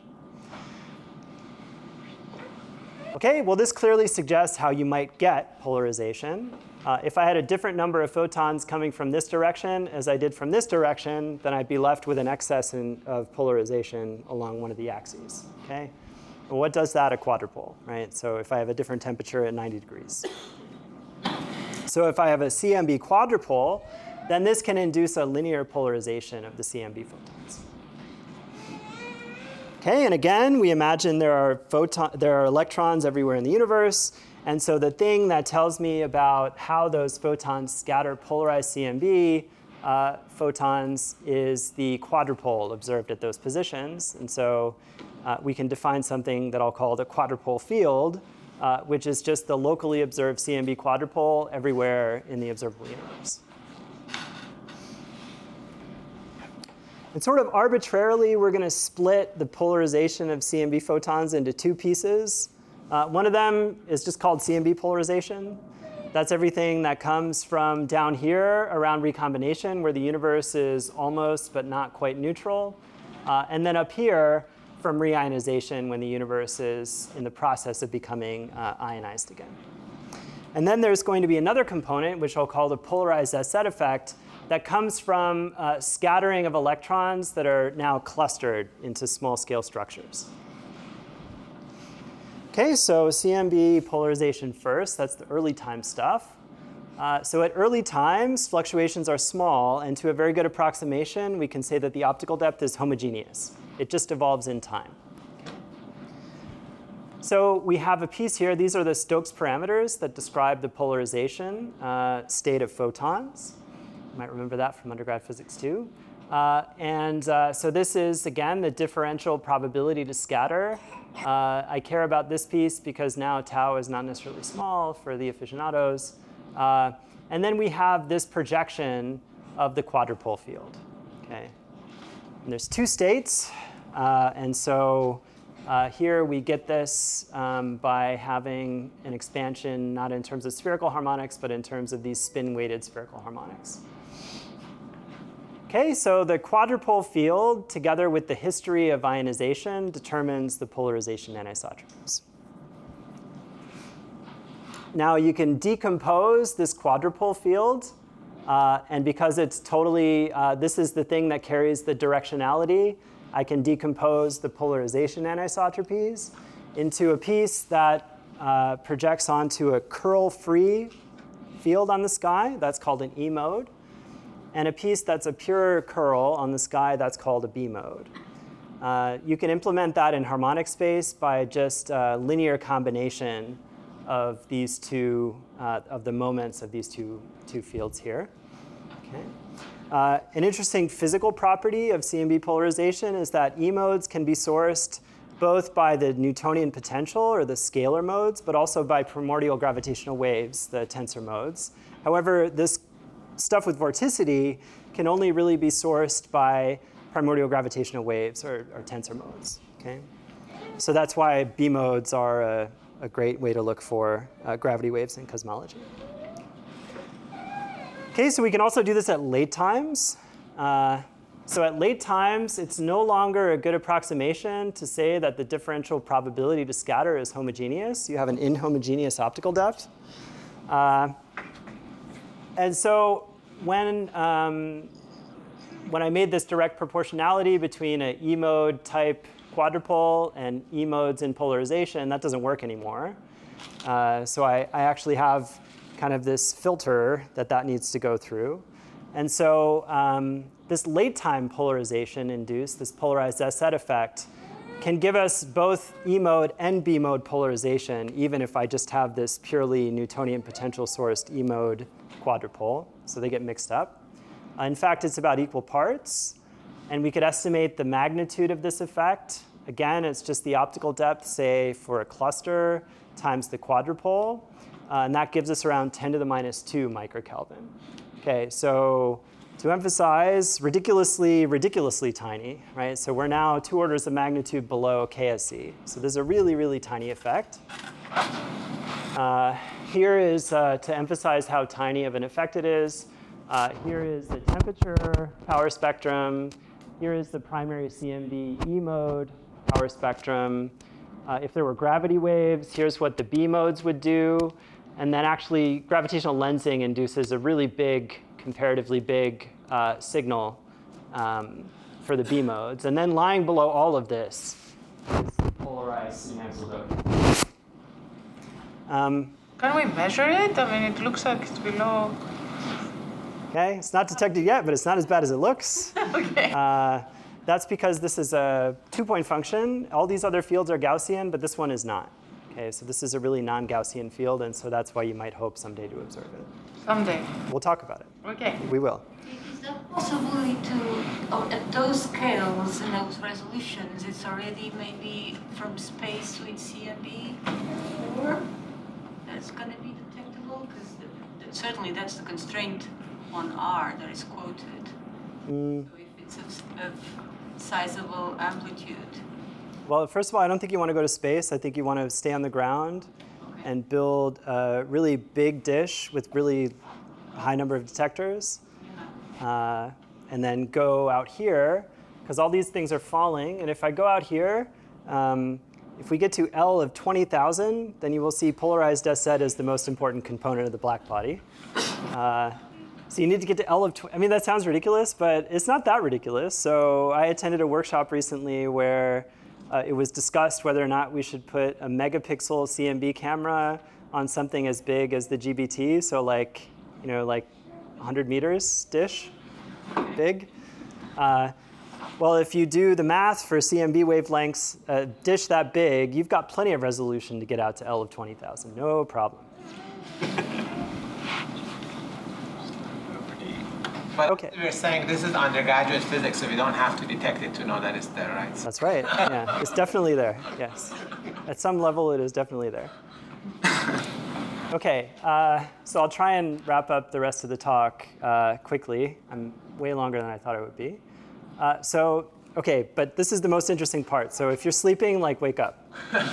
A: OK, well, this clearly suggests how you might get polarization. If I had a different number of photons coming from this direction as I did from this direction, then I'd be left with an excess of polarization along one of the axes. Okay? Well, what does that? A quadrupole, right? So if I have a different temperature at 90 degrees. So if I have a CMB quadrupole, then this can induce a linear polarization of the CMB photons. Okay, and again, we imagine there are electrons everywhere in the universe. And so the thing that tells me about how those photons scatter polarized CMB photons is the quadrupole observed at those positions. And so we can define something that I'll call the quadrupole field, which is just the locally observed CMB quadrupole everywhere in the observable universe. And sort of arbitrarily, we're going to split the polarization of CMB photons into two pieces. One of them is just called CMB polarization. That's everything that comes from down here around recombination, where the universe is almost but not quite neutral. And then up here from reionization when the universe is in the process of becoming ionized again. And then there's going to be another component, which I'll call the polarized SZ effect, that comes from scattering of electrons that are now clustered into small-scale structures. OK, so CMB polarization first. That's the early time stuff. So at early times, fluctuations are small. And to a very good approximation, we can say that the optical depth is homogeneous. It just evolves in time. So we have a piece here. These are the Stokes parameters that describe the polarization state of photons. You might remember that from undergrad physics too. So this is, again, the differential probability to scatter. I care about this piece because now tau is not necessarily small for the aficionados. And then we have this projection of the quadrupole field. Okay. And there's two states. And so here we get this by having an expansion not in terms of spherical harmonics, but in terms of these spin-weighted spherical harmonics. Okay, so the quadrupole field, together with the history of ionization, determines the polarization anisotropies. Now you can decompose this quadrupole field, and because it's totally, this is the thing that carries the directionality, I can decompose the polarization anisotropies into a piece that projects onto a curl-free field on the sky. That's called an E mode. And a piece that's a pure curl on the sky, that's called a B mode. You can implement that in harmonic space by just linear combination of these two, of the moments of these two fields here. Okay. An interesting physical property of CMB polarization is that E modes can be sourced both by the Newtonian potential, or the scalar modes, but also by primordial gravitational waves, the tensor modes. However, this stuff with vorticity can only really be sourced by primordial gravitational waves, or tensor modes. Okay? So that's why B modes are a great way to look for gravity waves in cosmology. Okay, so we can also do this at late times. So at late times, it's no longer a good approximation to say that the differential probability to scatter is homogeneous. You have an inhomogeneous optical depth. And so when I made this direct proportionality between an E mode type quadrupole and E modes in polarization, that doesn't work anymore. So I actually have kind of this filter that needs to go through. And so this late time polarization induced, this polarized SZ effect, can give us both E mode and B mode polarization, even if I just have this purely Newtonian potential sourced E mode quadrupole. So they get mixed up. In fact, it's about equal parts. And we could estimate the magnitude of this effect. Again, it's just the optical depth, say, for a cluster times the quadrupole. And that gives us around 10 to the minus 2 microkelvin. Okay, so to emphasize, ridiculously tiny, right? So we're now 2 orders of magnitude below KSE. So this is a really, really tiny effect. Here is to emphasize how tiny of an effect it is. Here is the temperature power spectrum. Here is the primary CMB E mode power spectrum. If there were gravity waves, here's what the B modes would do. And then actually, gravitational lensing induces a really big, comparatively big signal for the B modes. And then lying below all of this is the polarized enhanced
B: Can we measure it? I mean, it looks like it's below.
A: Okay, it's not detected yet, but it's not as bad as it looks.
B: Okay.
A: That's because this is a 2-point function. All these other fields are Gaussian, but this one is not. Okay, so this is a really non-Gaussian field, and so that's why you might hope someday to observe it.
B: Someday.
A: We'll talk about it.
B: Okay.
A: We will.
C: Is that possibility at those scales and those resolutions, it's already maybe from space with CMB, or that's going to be detectable? Because certainly that's the constraint on R that is quoted. So if it's of sizable amplitude.
A: Well, first of all, I don't think you want to go to space. I think you want to stay on the ground and build a really big dish with really high number of detectors. And then go out here, because all these things are falling. And if I go out here, if we get to L of 20,000, then you will see polarized SZ is the most important component of the black body. So you need to get to L of 20. I mean, that sounds ridiculous, but it's not that ridiculous. So I attended a workshop recently where it was discussed whether or not we should put a megapixel CMB camera on something as big as the GBT. So like 100 meters dish big. Well, if you do the math for CMB wavelengths, a dish that big, you've got plenty of resolution to get out to L of 20,000. No problem.
F: But
A: Okay.
F: we're saying this is undergraduate physics, so we don't have to detect it to know that it's there, right?
A: That's right. Yeah, it's definitely there. Yes. At some level, it is definitely there. OK, so I'll try and wrap up the rest of the talk quickly. I'm way longer than I thought it would be. OK, but this is the most interesting part. So if you're sleeping, wake up.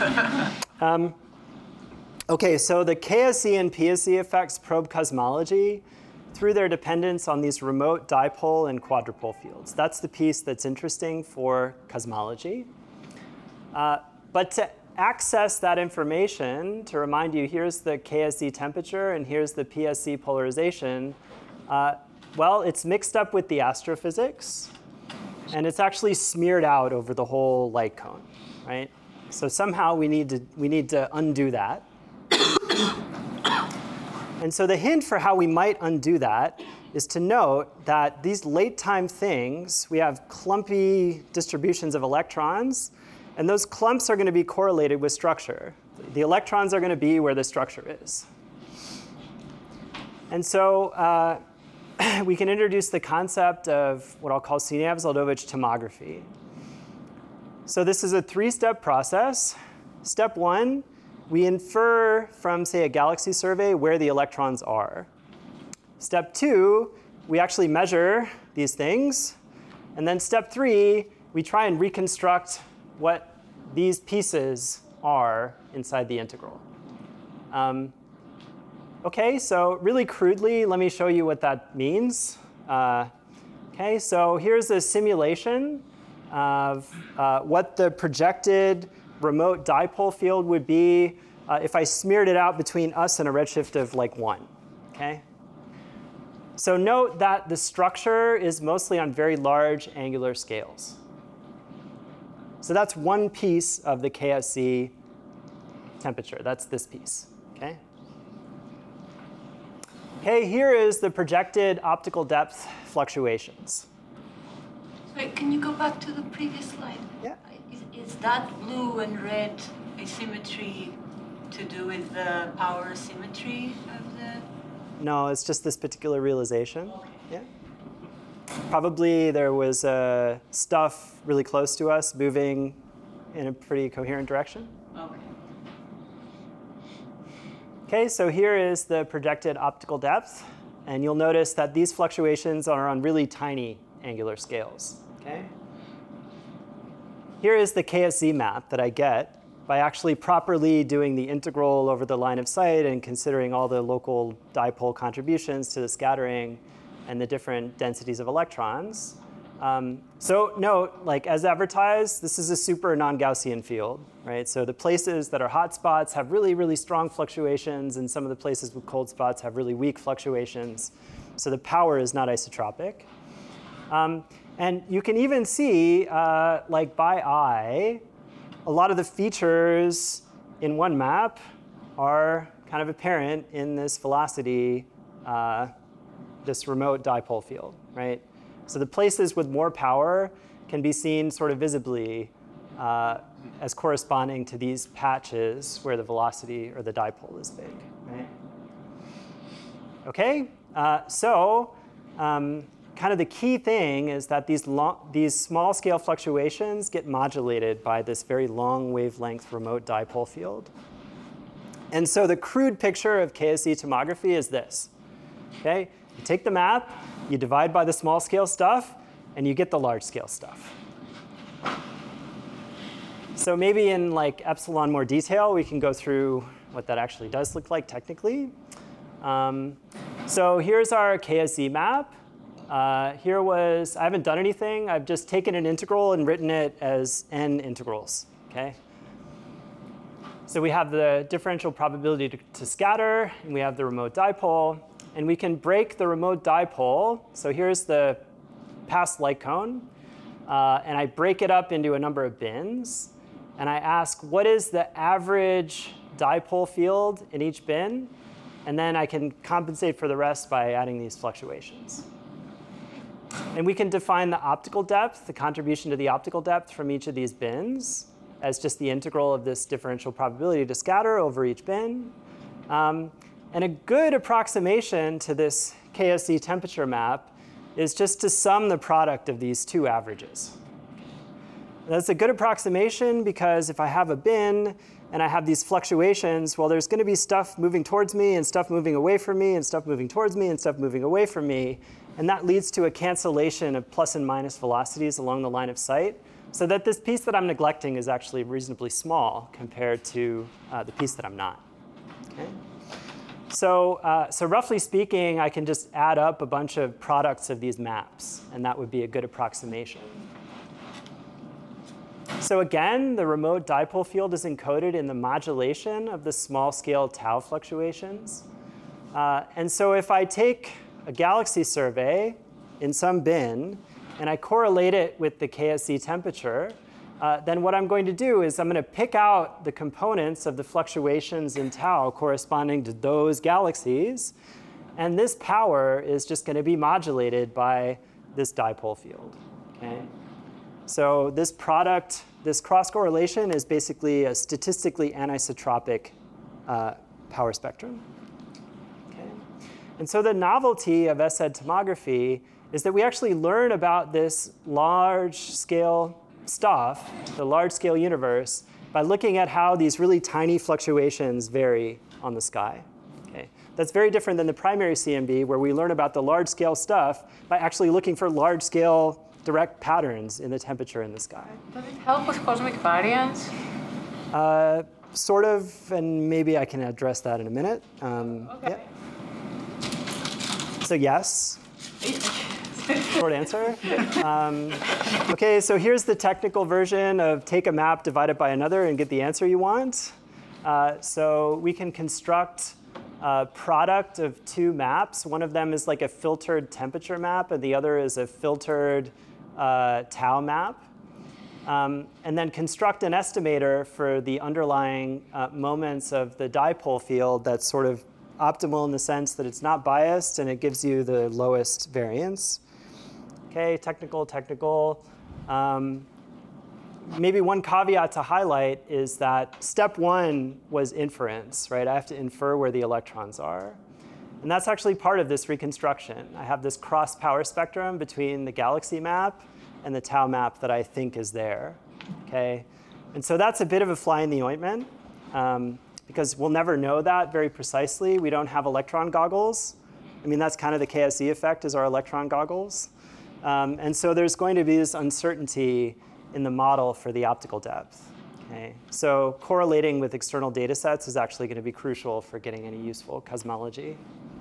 A: OK, so the KSE and PSE effects probe cosmology through their dependence on these remote dipole and quadrupole fields. That's the piece that's interesting for cosmology. But to access that information, to remind you, here's the KSE temperature, and here's the PSE polarization. Well, it's mixed up with the astrophysics, and it's actually smeared out over the whole light cone, right? So somehow we need to undo that. And so the hint for how we might undo that is to note that these late-time things, we have clumpy distributions of electrons, and those clumps are going to be correlated with structure. The electrons are going to be where the structure is. And so we can introduce the concept of what I'll call Sinev-Zldovich tomography. So this is a three-step process. Step one, we infer from, say, a galaxy survey where the electrons are. Step two, we actually measure these things. And then step three, we try and reconstruct what these pieces are inside the integral. OK, so really crudely, let me show you what that means. OK, so here's a simulation of what the projected remote dipole field would be if I smeared it out between us and a redshift of 1. Okay? So note that the structure is mostly on very large angular scales. So that's one piece of the KSE temperature. That's this piece. Okay? Okay, here is the projected optical depth fluctuations.
C: Sorry, can you go back to the previous slide?
A: Yeah.
C: Is that blue and red asymmetry to do with the power symmetry of the?
A: No, it's just this particular realization.
C: Okay.
A: Yeah. Probably there was stuff really close to us moving in a pretty coherent direction.
C: Okay.
A: OK, so here is the projected optical depth. And you'll notice that these fluctuations are on really tiny angular scales. Okay? Here is the KSE map that I get by actually properly doing the integral over the line of sight and considering all the local dipole contributions to the scattering and the different densities of electrons. So note, as advertised, this is a super non-Gaussian field, right? So the places that are hot spots have really, really strong fluctuations, and some of the places with cold spots have really weak fluctuations. So the power is not isotropic. And you can even see, by eye, a lot of the features in one map are kind of apparent in this velocity, this remote dipole field, right? So the places with more power can be seen sort of visibly as corresponding to these patches where the velocity or the dipole is big, right? OK, so kind of the key thing is that these small scale fluctuations get modulated by this very long wavelength remote dipole field. And so the crude picture of KSE tomography is this. Okay? You take the map, you divide by the small scale stuff, and you get the large scale stuff. So maybe in epsilon more detail, we can go through what that actually does look like technically. So here's our KSE map. Here was, I haven't done anything. I've just taken an integral and written it as n integrals, okay? So we have the differential probability to scatter, and we have the remote dipole. And we can break the remote dipole. So here's the past light cone. And I break it up into a number of bins. And I ask, what is the average dipole field in each bin? And then I can compensate for the rest by adding these fluctuations. And we can define the optical depth, the contribution to the optical depth from each of these bins as just the integral of this differential probability to scatter over each bin. And a good approximation to this KSZ temperature map is just to sum the product of these two averages. That's a good approximation because if I have a bin and I have these fluctuations, well, there's going to be stuff moving towards me and stuff moving away from me and stuff moving towards me and stuff moving away from me. And that leads to a cancellation of plus and minus velocities along the line of sight, so that this piece that I'm neglecting is actually reasonably small compared to the piece that I'm not. Okay? So roughly speaking, I can just add up a bunch of products of these maps, and that would be a good approximation. So again, the remote dipole field is encoded in the modulation of the small-scale tau fluctuations. And so if I take a galaxy survey in some bin, and I correlate it with the KSZ temperature, then what I'm going to do is I'm going to pick out the components of the fluctuations in tau corresponding to those galaxies. And this power is just going to be modulated by this dipole field. Okay? So this product, this cross-correlation is basically a statistically anisotropic power spectrum. Okay? And so the novelty of SED tomography is that we actually learn about this large-scale stuff, the large-scale universe, by looking at how these really tiny fluctuations vary on the sky. Okay? That's very different than the primary CMB, where we learn about the large-scale stuff by actually looking for large-scale direct patterns in the temperature in the sky.
B: Does it help with cosmic variance?
A: Sort of, and maybe I can address that in a minute.
B: Okay.
A: Yeah. So yes. Short answer. OK, so here's the technical version of take a map, divide it by another, and get the answer you want. So we can construct a product of two maps. One of them is like a filtered temperature map, and the other is a filtered tau map. And then construct an estimator for the underlying moments of the dipole field that's sort of optimal in the sense that it's not biased and it gives you the lowest variance. Okay, technical. Maybe one caveat to highlight is that step one was inference, right? I have to infer where the electrons are. And that's actually part of this reconstruction. I have this cross power spectrum between the galaxy map and the tau map that I think is there. Okay? And so that's a bit of a fly in the ointment, because we'll never know that very precisely. We don't have electron goggles. I mean, that's kind of the KSZ effect, is our electron goggles. And so there's going to be this uncertainty in the model for the optical depth. Okay? So correlating with external data sets is actually going to be crucial for getting any useful cosmology.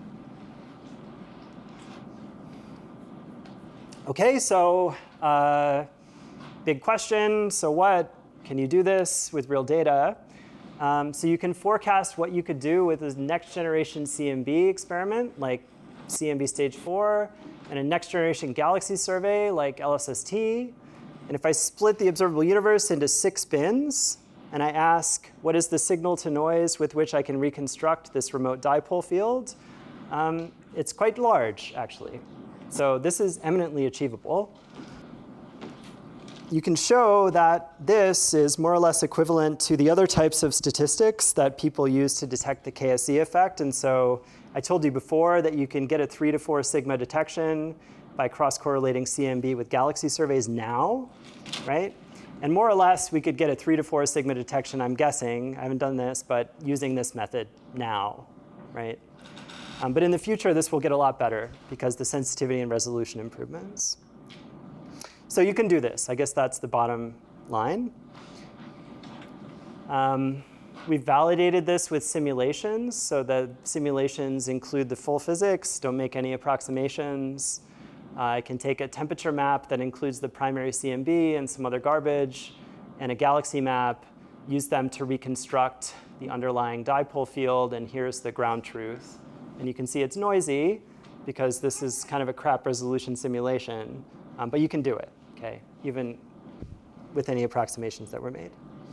A: OK, so big question. So what? Can you do this with real data? So you can forecast what you could do with a next generation CMB experiment, like CMB stage 4, and a next generation galaxy survey, like LSST. And if I split the observable universe into 6 bins, and I ask, what is the signal to noise with which I can reconstruct this remote dipole field? It's quite large, actually. So this is eminently achievable. You can show that this is more or less equivalent to the other types of statistics that people use to detect the KSZ effect. And so I told you before that you can get a 3 to 4 sigma detection by cross-correlating CMB with galaxy surveys now, right? And more or less, we could get a 3 to 4 sigma detection, I'm guessing. I haven't done this, but using this method now, right? But in the future, this will get a lot better because the sensitivity and resolution improvements. So you can do this. I guess that's the bottom line. We've validated this with simulations. So the simulations include the full physics, don't make any approximations. I can take a temperature map that includes the primary CMB and some other garbage, and a galaxy map, use them to reconstruct the underlying dipole field, and here's the ground truth. And you can see it's noisy because this is kind of a crap resolution simulation, but you can do it, okay, even with any approximations that were made.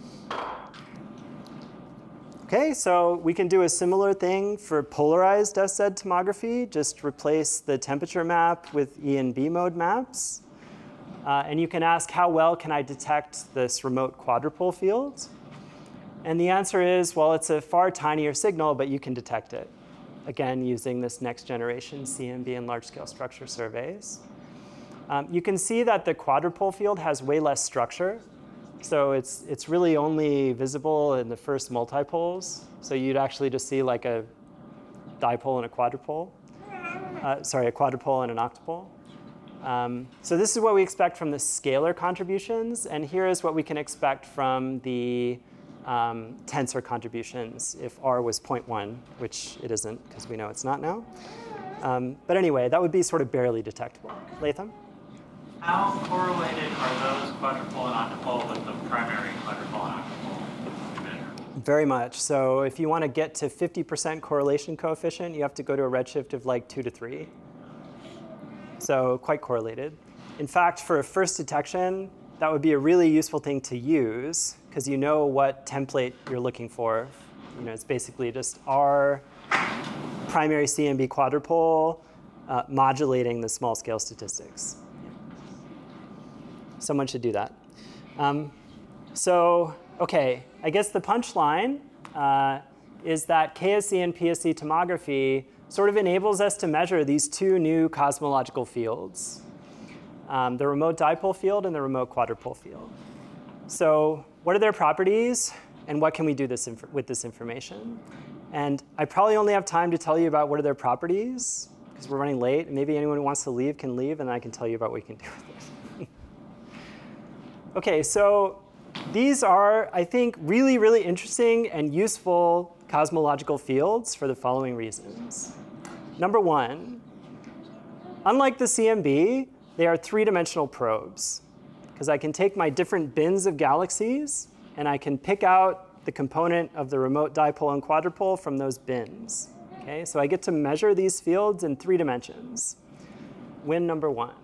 A: Okay, so we can do a similar thing for polarized SZ tomography. Just replace the temperature map with E and B mode maps. And you can ask, how well can I detect this remote quadrupole field? And the answer is, well, it's a far tinier signal, but you can detect it. Again, using this next generation CMB and large-scale structure surveys. You can see that the quadrupole field has way less structure. So it's really only visible in the first multipoles. So you'd actually just see like a dipole and a quadrupole. Sorry, a quadrupole and an octupole. So this is what we expect from the scalar contributions. And here is what we can expect from the tensor contributions if R was 0.1, which it isn't because we know it's not now. But anyway, that would be sort of barely detectable. Latham?
H: How correlated are those quadrupole and octupole with the primary quadrupole and octupole measure?
A: Very much. So if you want to get to 50% correlation coefficient, you have to go to a redshift of like 2 to 3. So quite correlated. In fact, for a first detection, that would be a really useful thing to use because you know what template you're looking for. You know, it's basically just R primary CMB quadrupole modulating the small scale statistics. Someone should do that. So, okay, I guess the punchline is that KSE and PSE tomography sort of enables us to measure these two new cosmological fields, the remote dipole field and the remote quadrupole field. So what are their properties, and what can we do with this information? And I probably only have time to tell you about what are their properties, because we're running late, and maybe anyone who wants to leave can leave, and I can tell you about what we can do with it. Okay, so these are, I think, really, really interesting and useful cosmological fields for the following reasons. Number one, unlike the CMB, they are three-dimensional probes, because I can take my different bins of galaxies, and I can pick out the component of the remote dipole and quadrupole from those bins. Okay, so I get to measure these fields in 3 dimensions. Win number one.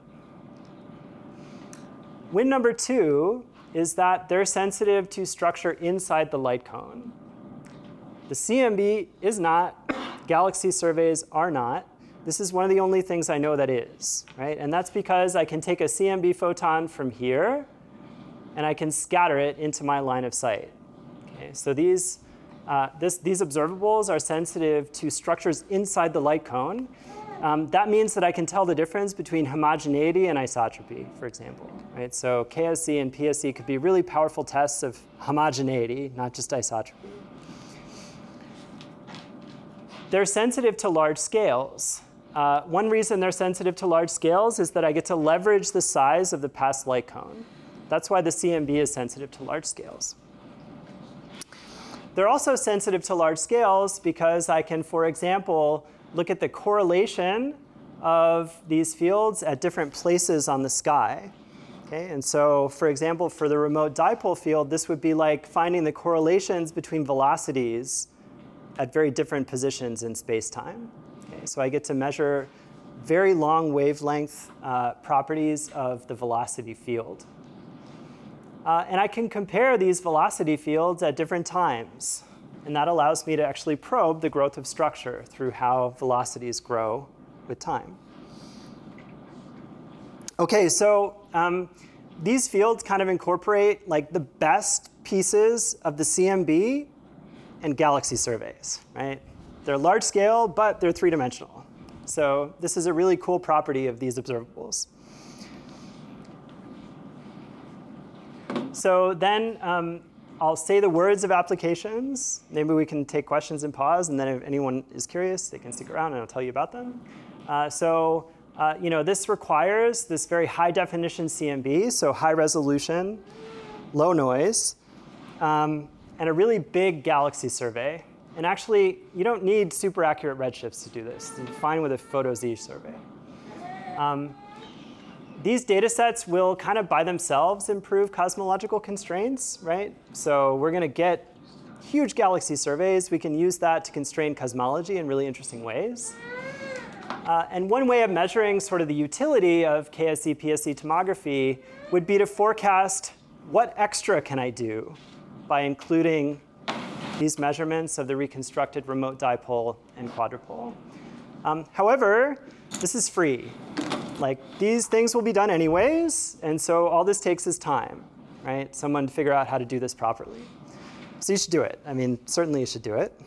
A: Win number two is that they're sensitive to structure inside the light cone. The CMB is not, galaxy surveys are not. This is one of the only things I know that is, right? And that's because I can take a CMB photon from here, and I can scatter it into my line of sight. Okay, so these observables are sensitive to structures inside the light cone. That means that I can tell the difference between homogeneity and isotropy, for example. Right? So KSE and PSE could be really powerful tests of homogeneity, not just isotropy. They're sensitive to large scales. One reason they're sensitive to large scales is that I get to leverage the size of the past light cone. That's why the CMB is sensitive to large scales. They're also sensitive to large scales because I can, for example, look at the correlation of these fields at different places on the sky. Okay? And so, for example, for the remote dipole field, this would be like finding the correlations between velocities at very different positions in space-time. Okay? So I get to measure very long wavelength properties of the velocity field. And I can compare these velocity fields at different times. And that allows me to actually probe the growth of structure through how velocities grow with time. Okay, so these fields kind of incorporate like the best pieces of the CMB and galaxy surveys, right? They're large scale, but they're 3-dimensional. So this is a really cool property of these observables. So then I'll say the words of applications. Maybe we can take questions and pause, and then if anyone is curious, they can stick around and I'll tell you about them. This requires this very high definition CMB, so high resolution, low noise, and a really big galaxy survey. And actually, you don't need super accurate redshifts to do this. You're fine with a PhotoZ survey. these data sets will kind of by themselves improve cosmological constraints, right? So we're going to get huge galaxy surveys. We can use that to constrain cosmology in really interesting ways. And one way of measuring sort of the utility of KSE, PSE tomography would be to forecast what extra can I do by including these measurements of the reconstructed remote dipole and quadrupole. However, this is free. Like, these things will be done anyways, and so all this takes is time, right? Someone to figure out how to do this properly. So you should do it. I mean, certainly you should do it.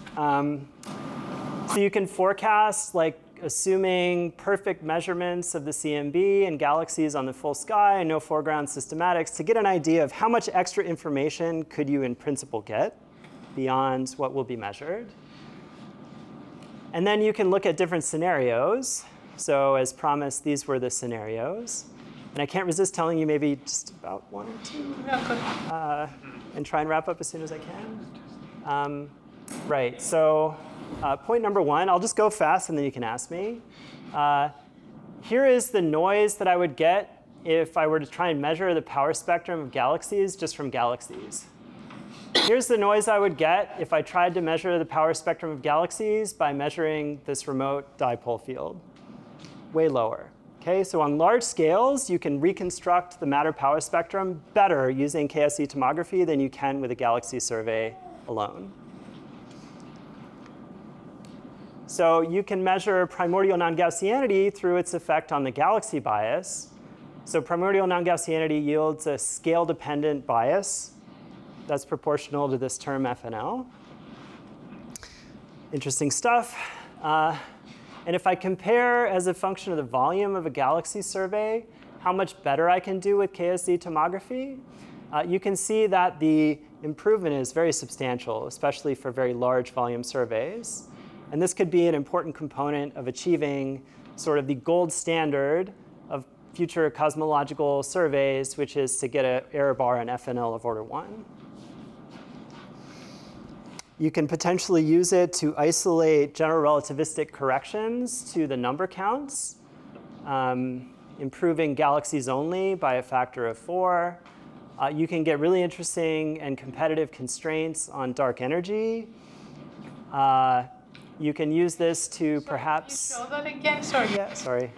A: So you can forecast, like, assuming perfect measurements of the CMB and galaxies on the full sky and no foreground systematics to get an idea of how much extra information could you in principle get beyond what will be measured. And then you can look at different scenarios. So as promised, these were the scenarios. And I can't resist telling you maybe just about one or two, and try and wrap up as soon as I can. Right, so point number one, I'll just go fast and then you can ask me. Here is the noise that I would get if I were to try and measure the power spectrum of galaxies just from galaxies. Here's the noise I would get if I tried to measure the power spectrum of galaxies by measuring this remote dipole field. Way lower. Okay, so on large scales, you can reconstruct the matter power spectrum better using KSE tomography than you can with a galaxy survey alone. So you can measure primordial non-Gaussianity through its effect on the galaxy bias. So primordial non-Gaussianity yields a scale-dependent bias that's proportional to this term FNL. Interesting stuff. And if I compare as a function of the volume of a galaxy survey, how much better I can do with KSE tomography, you can see that the improvement is very substantial, especially for very large volume surveys. And this could be an important component of achieving sort of the gold standard of future cosmological surveys, which is to get an error bar in FNL of order 1. You can potentially use it to isolate general relativistic corrections to the number counts, improving galaxies only by a factor of 4. You can get really interesting and competitive constraints on dark energy. You can use this to perhaps...
B: Can you show that again? Sorry.
A: Yeah, sorry.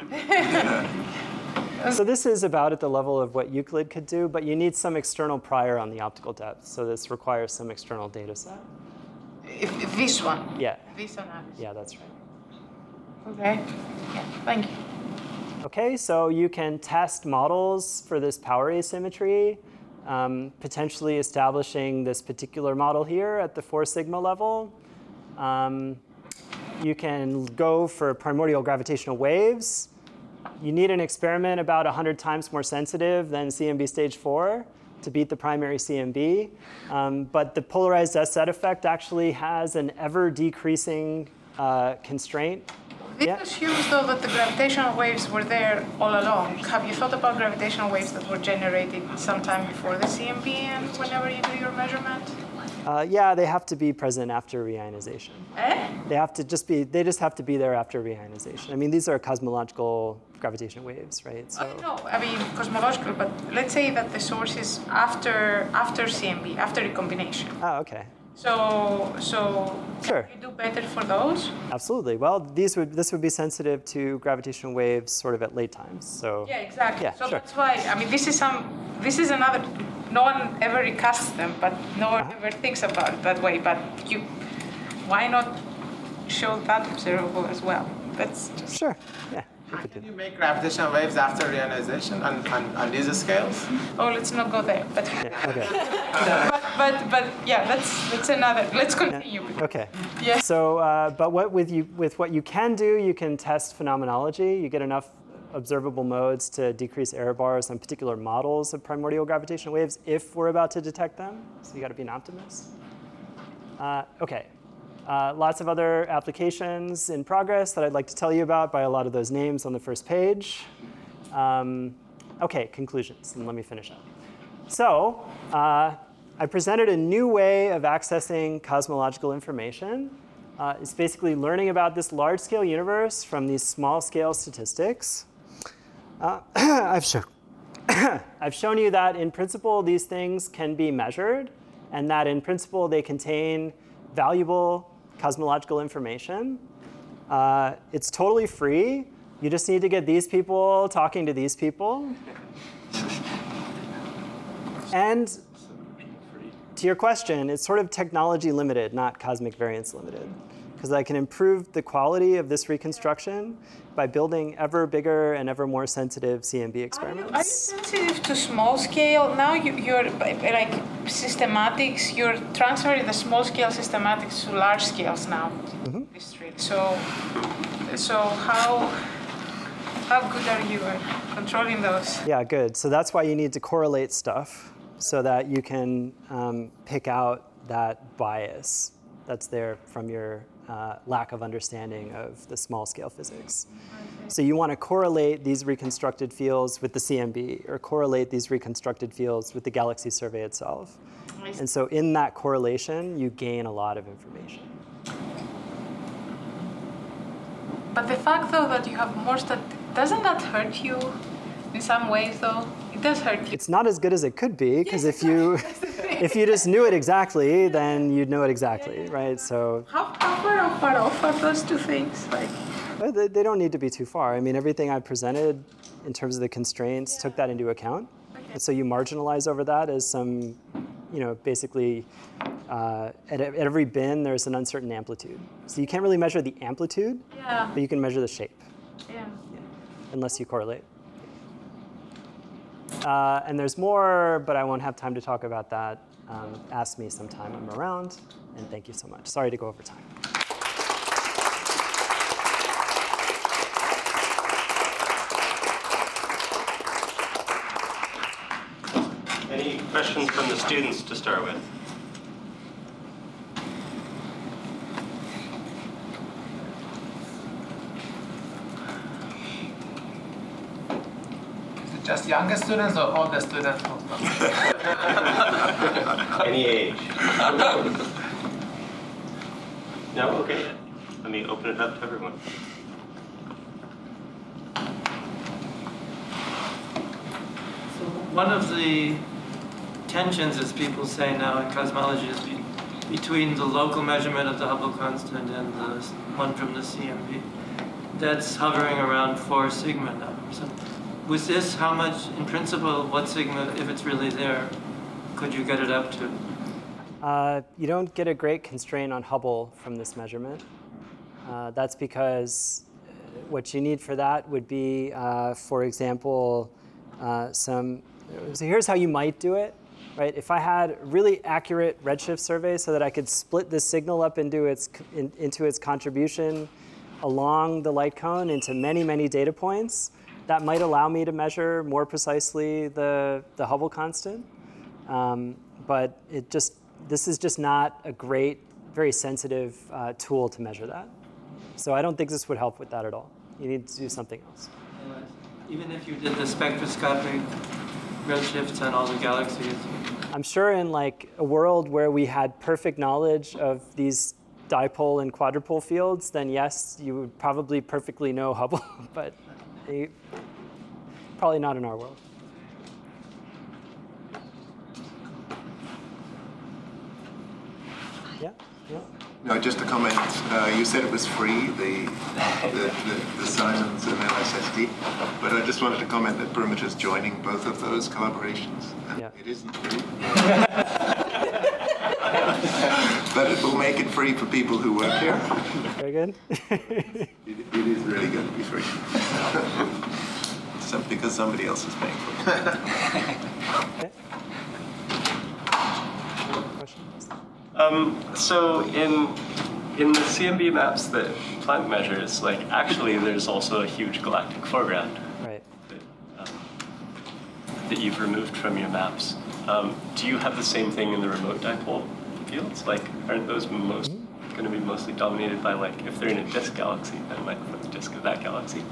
A: So this is about at the level of what Euclid could do, but you need some external prior on the optical depth. So this requires some external data set.
B: If this one?
A: Yeah.
B: This analysis?
A: Yeah, that's right.
B: Okay. Yeah, thank you.
A: Okay, so you can test models for this power asymmetry, potentially establishing this particular model here at the 4 sigma level. You can go for primordial gravitational waves. You need an experiment about 100 times more sensitive than CMB stage 4 to beat the primary CMB. But the polarized SZ effect actually has an ever-decreasing constraint.
B: This assumes, though, that the gravitational waves were there all along. Have you thought about gravitational waves that were generated sometime before the CMB and whenever you do your measurement?
A: Yeah, they have to be present after reionization. They just have to be there after reionization. I mean, these are cosmological gravitational waves, right? So.
B: No, I mean cosmological, but let's say that the source is after CMB, after recombination.
A: Oh, okay.
B: So
A: Sure.
B: Can you do better for those?
A: Absolutely. Well, this would be sensitive to gravitational waves sort of at late times. So.
B: Yeah, exactly.
A: Yeah,
B: so
A: sure.
B: that's why, I mean, this is another, no one ever recasts them, but no one ever thinks about it that way. But why not show that observable as well? That's just...
A: Sure, yeah.
F: Can you make gravitational waves after reionization on these scales?
B: Oh, let's not go there. But
A: Yeah, okay.
B: but yeah, that's another. Let's continue.
A: Okay.
B: Yeah.
A: So, but with what you can do, you can test phenomenology. You get enough observable modes to decrease error bars on particular models of primordial gravitational waves if we're about to detect them. So you got to be an optimist. Okay. Lots of other applications in progress that I'd like to tell you about by a lot of those names on the first page. Okay, conclusions, and let me finish up. So I presented a new way of accessing cosmological information. It's basically learning about this large-scale universe from these small-scale statistics. I've shown you that in principle these things can be measured, and that in principle they contain valuable cosmological information. It's totally free. You just need to get these people talking to these people. And to your question, it's sort of technology limited, not cosmic variance limited. Because I can improve the quality of this reconstruction by building ever bigger and ever more sensitive CMB experiments.
B: Are you sensitive to small scale? Now you're like systematics, you're transferring the small scale systematics to large scales now. So how good are you at controlling those?
A: Yeah, good. So that's why you need to correlate stuff so that you can pick out that bias that's there from your lack of understanding of the small scale physics. So you want to correlate these reconstructed fields with the CMB, or correlate these reconstructed fields with the galaxy survey itself. And so in that correlation, you gain a lot of information.
B: But the fact, though, that you have more doesn't that hurt you in some ways, though? It does hurt you.
A: It's not as good as it could be, because if you just knew it exactly, then you'd know it exactly, right? So
B: How far off are those two things?
A: they don't need to be too far. I mean, everything I presented in terms of the constraints took that into account. And so you marginalize over that as some, basically at every bin there's an uncertain amplitude. So you can't really measure the amplitude, but you can measure the shape.
B: Yeah.
A: Unless you correlate. And there's more, but I won't have time to talk about that. Ask me sometime I'm around, and thank you so much. Sorry to go over time.
I: Any questions from the students to start with?
F: Just younger students or older students?
I: Any age. No? Okay. Let me open it up to everyone.
J: So one of the tensions, as people say now in cosmology, is between the local measurement of the Hubble constant and the one from the CMB. That's hovering around 4 sigma now. So with this, how much, in principle, what sigma, if it's really there, could you get it up to?
A: You don't get a great constraint on Hubble from this measurement. That's because what you need for that would be, for example, so here's how you might do it, right? If I had a really accurate redshift survey so that I could split this signal up into its contribution along the light cone into many, many data points, that might allow me to measure more precisely the Hubble constant. But this is just not a great, very sensitive tool to measure that. So I don't think this would help with that at all. You need to do something else.
J: Even if you did the spectroscopic redshifts on all the galaxies?
A: I'm sure in like a world where we had perfect knowledge of these dipole and quadrupole fields, then yes, you would probably perfectly know Hubble, but probably not in our world. Yeah?
D: No, just a comment. You said it was free, the Simons and LSSD, but I just wanted to comment that Perimeter's joining both of those collaborations. And it isn't free. But it will make it free for people who work here.
A: Very good.
D: It is really going to be free. Because somebody else is paying for it.
A: Okay. Questions?
I: So in the CMB maps that Planck measures, like actually there's also a huge galactic foreground.
A: Right.
I: That you've removed from your maps. Do you have the same thing in the remote dipole fields? Like, aren't those going to be mostly dominated by, like, if they're in a disk galaxy, then like the disk of that galaxy?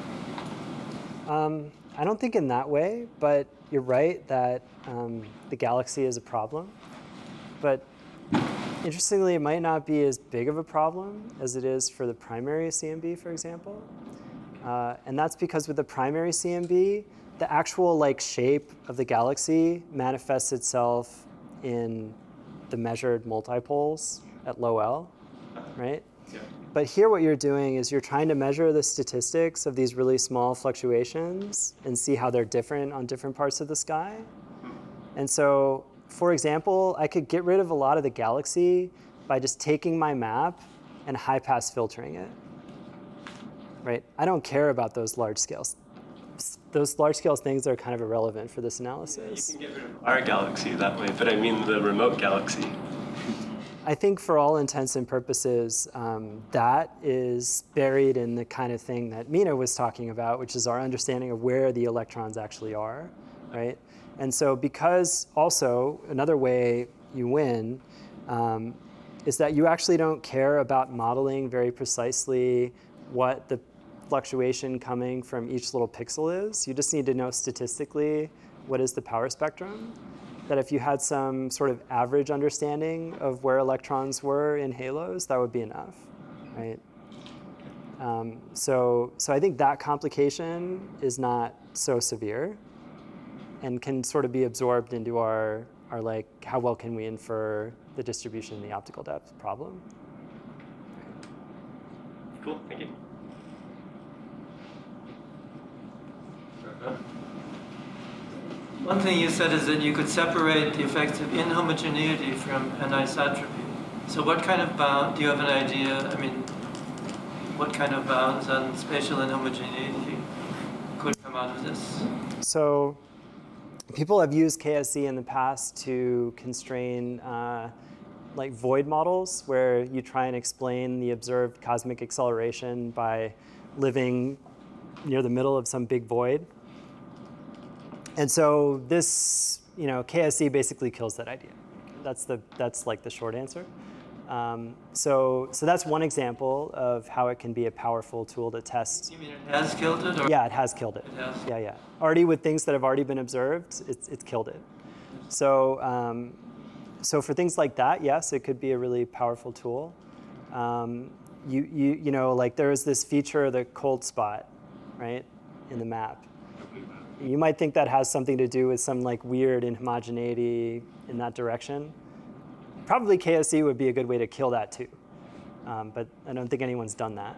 A: I don't think in that way, but you're right that the galaxy is a problem. But interestingly, it might not be as big of a problem as it is for the primary CMB, for example. And that's because with the primary CMB, the actual like shape of the galaxy manifests itself in the measured multipoles at low L, right?
I: Yeah.
A: But here what you're doing is you're trying to measure the statistics of these really small fluctuations and see how they're different on different parts of the sky. And so, for example, I could get rid of a lot of the galaxy by just taking my map and high-pass filtering it, right? I don't care about those large scales. Those large scale things are kind of irrelevant for this analysis.
I: You can get rid of our galaxy that way, but I mean the remote galaxy.
A: I think for all intents and purposes, that is buried in the kind of thing that Mina was talking about, which is our understanding of where the electrons actually are, right? And so because also another way you win is that you actually don't care about modeling very precisely what the fluctuation coming from each little pixel is. You just need to know statistically what is the power spectrum. That if you had some sort of average understanding of where electrons were in halos, that would be enough, right? So I think that complication is not so severe and can sort of be absorbed into our like, how well can we infer the distribution in the optical depth problem.
I: Cool, thank you.
J: One thing you said is that you could separate the effects of inhomogeneity from anisotropy. So what kind of bound, do you have an idea, I mean, what kind of bounds on spatial inhomogeneity could come out of this?
A: So people have used KSZ in the past to constrain like void models where you try and explain the observed cosmic acceleration by living near the middle of some big void. And so this, KSZ basically kills that idea. That's like the short answer. So that's one example of how it can be a powerful tool to test.
J: You mean it has killed it? Or?
A: Yeah, it has killed it.
J: It has?
A: Yeah. Already with things that have already been observed, it's killed it. So for things like that, yes, it could be a really powerful tool. Like there is this feature, the cold spot, right, in the map. You might think that has something to do with some like weird inhomogeneity in that direction. Probably KSZ would be a good way to kill that too, but I don't think anyone's done that.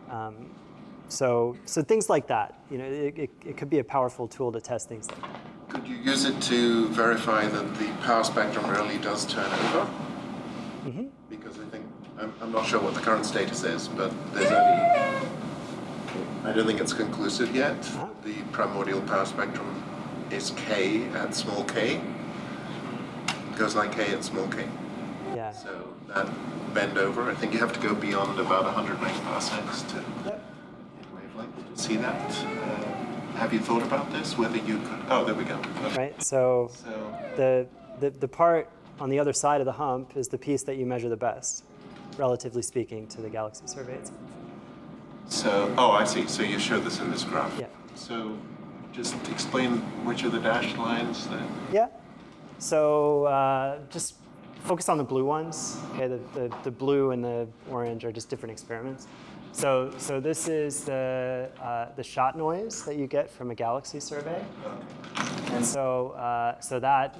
A: So things like that, it could be a powerful tool to test things like that.
D: Could you use it to verify that the power spectrum really does turn over?
A: Mm-hmm.
D: Because I think, I'm not sure what the current status is, but there's only, I don't think it's conclusive yet.
A: Uh-huh.
D: The primordial power spectrum is K at small k. It goes like K at small k.
A: Yeah.
D: So that bend over, I think you have to go beyond about 100 megaparsecs to in wavelength to see that. Have you thought about this? Whether you could? Oh, there we go. Okay.
A: Right. So the part on the other side of the hump is the piece that you measure the best, relatively speaking, to the galaxy survey itself.
D: So, oh, I see. So you showed this in this graph.
A: Yeah.
D: So just explain which are the dashed lines then.
A: Yeah. So just focus on the blue ones. Okay. The blue and the orange are just different experiments. So this is the shot noise that you get from a galaxy survey, and so that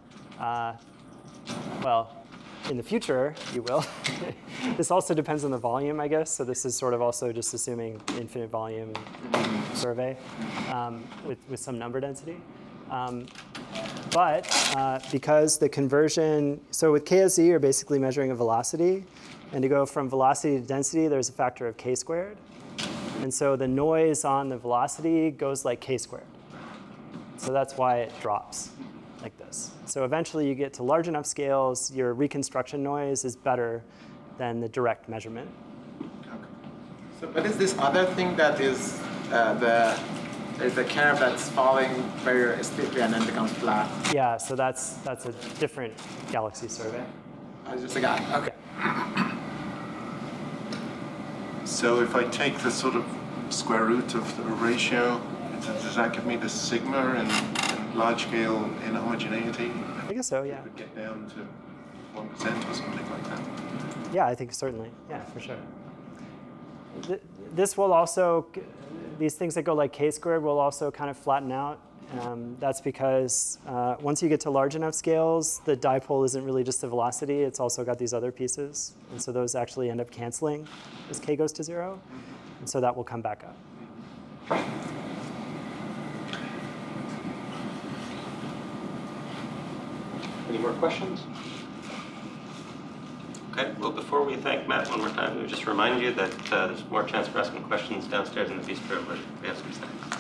A: well, in the future you will. This also depends on the volume, I guess. So this is sort of also just assuming infinite volume survey with some number density. But because the conversion, so with KSZ you're basically measuring a velocity. And to go from velocity to density, there's a factor of k squared. And so the noise on the velocity goes like k squared. So that's why it drops like this. So eventually you get to large enough scales, your reconstruction noise is better than the direct measurement.
F: Okay. So what is this other thing that is there's a curve that's falling very steeply and then becomes flat?
A: Yeah, so that's a different galaxy survey.
F: I just got it. Okay.
D: So if I take the sort of square root of the ratio, does that give me the sigma in large scale inhomogeneity?
A: I guess so, yeah.
D: It would get down to 1% or something like that.
A: Yeah, I think certainly. Yeah, for sure. This will also, these things that go like k-squared will also kind of flatten out. That's because once you get to large enough scales, the dipole isn't really just the velocity, it's also got these other pieces. And so those actually end up canceling as k goes to 0. And so that will come back up.
I: Any more questions? Okay, well, before we thank Matt one more time, we would just remind you that there's more chance for asking questions downstairs in the bistro where we have some snacks.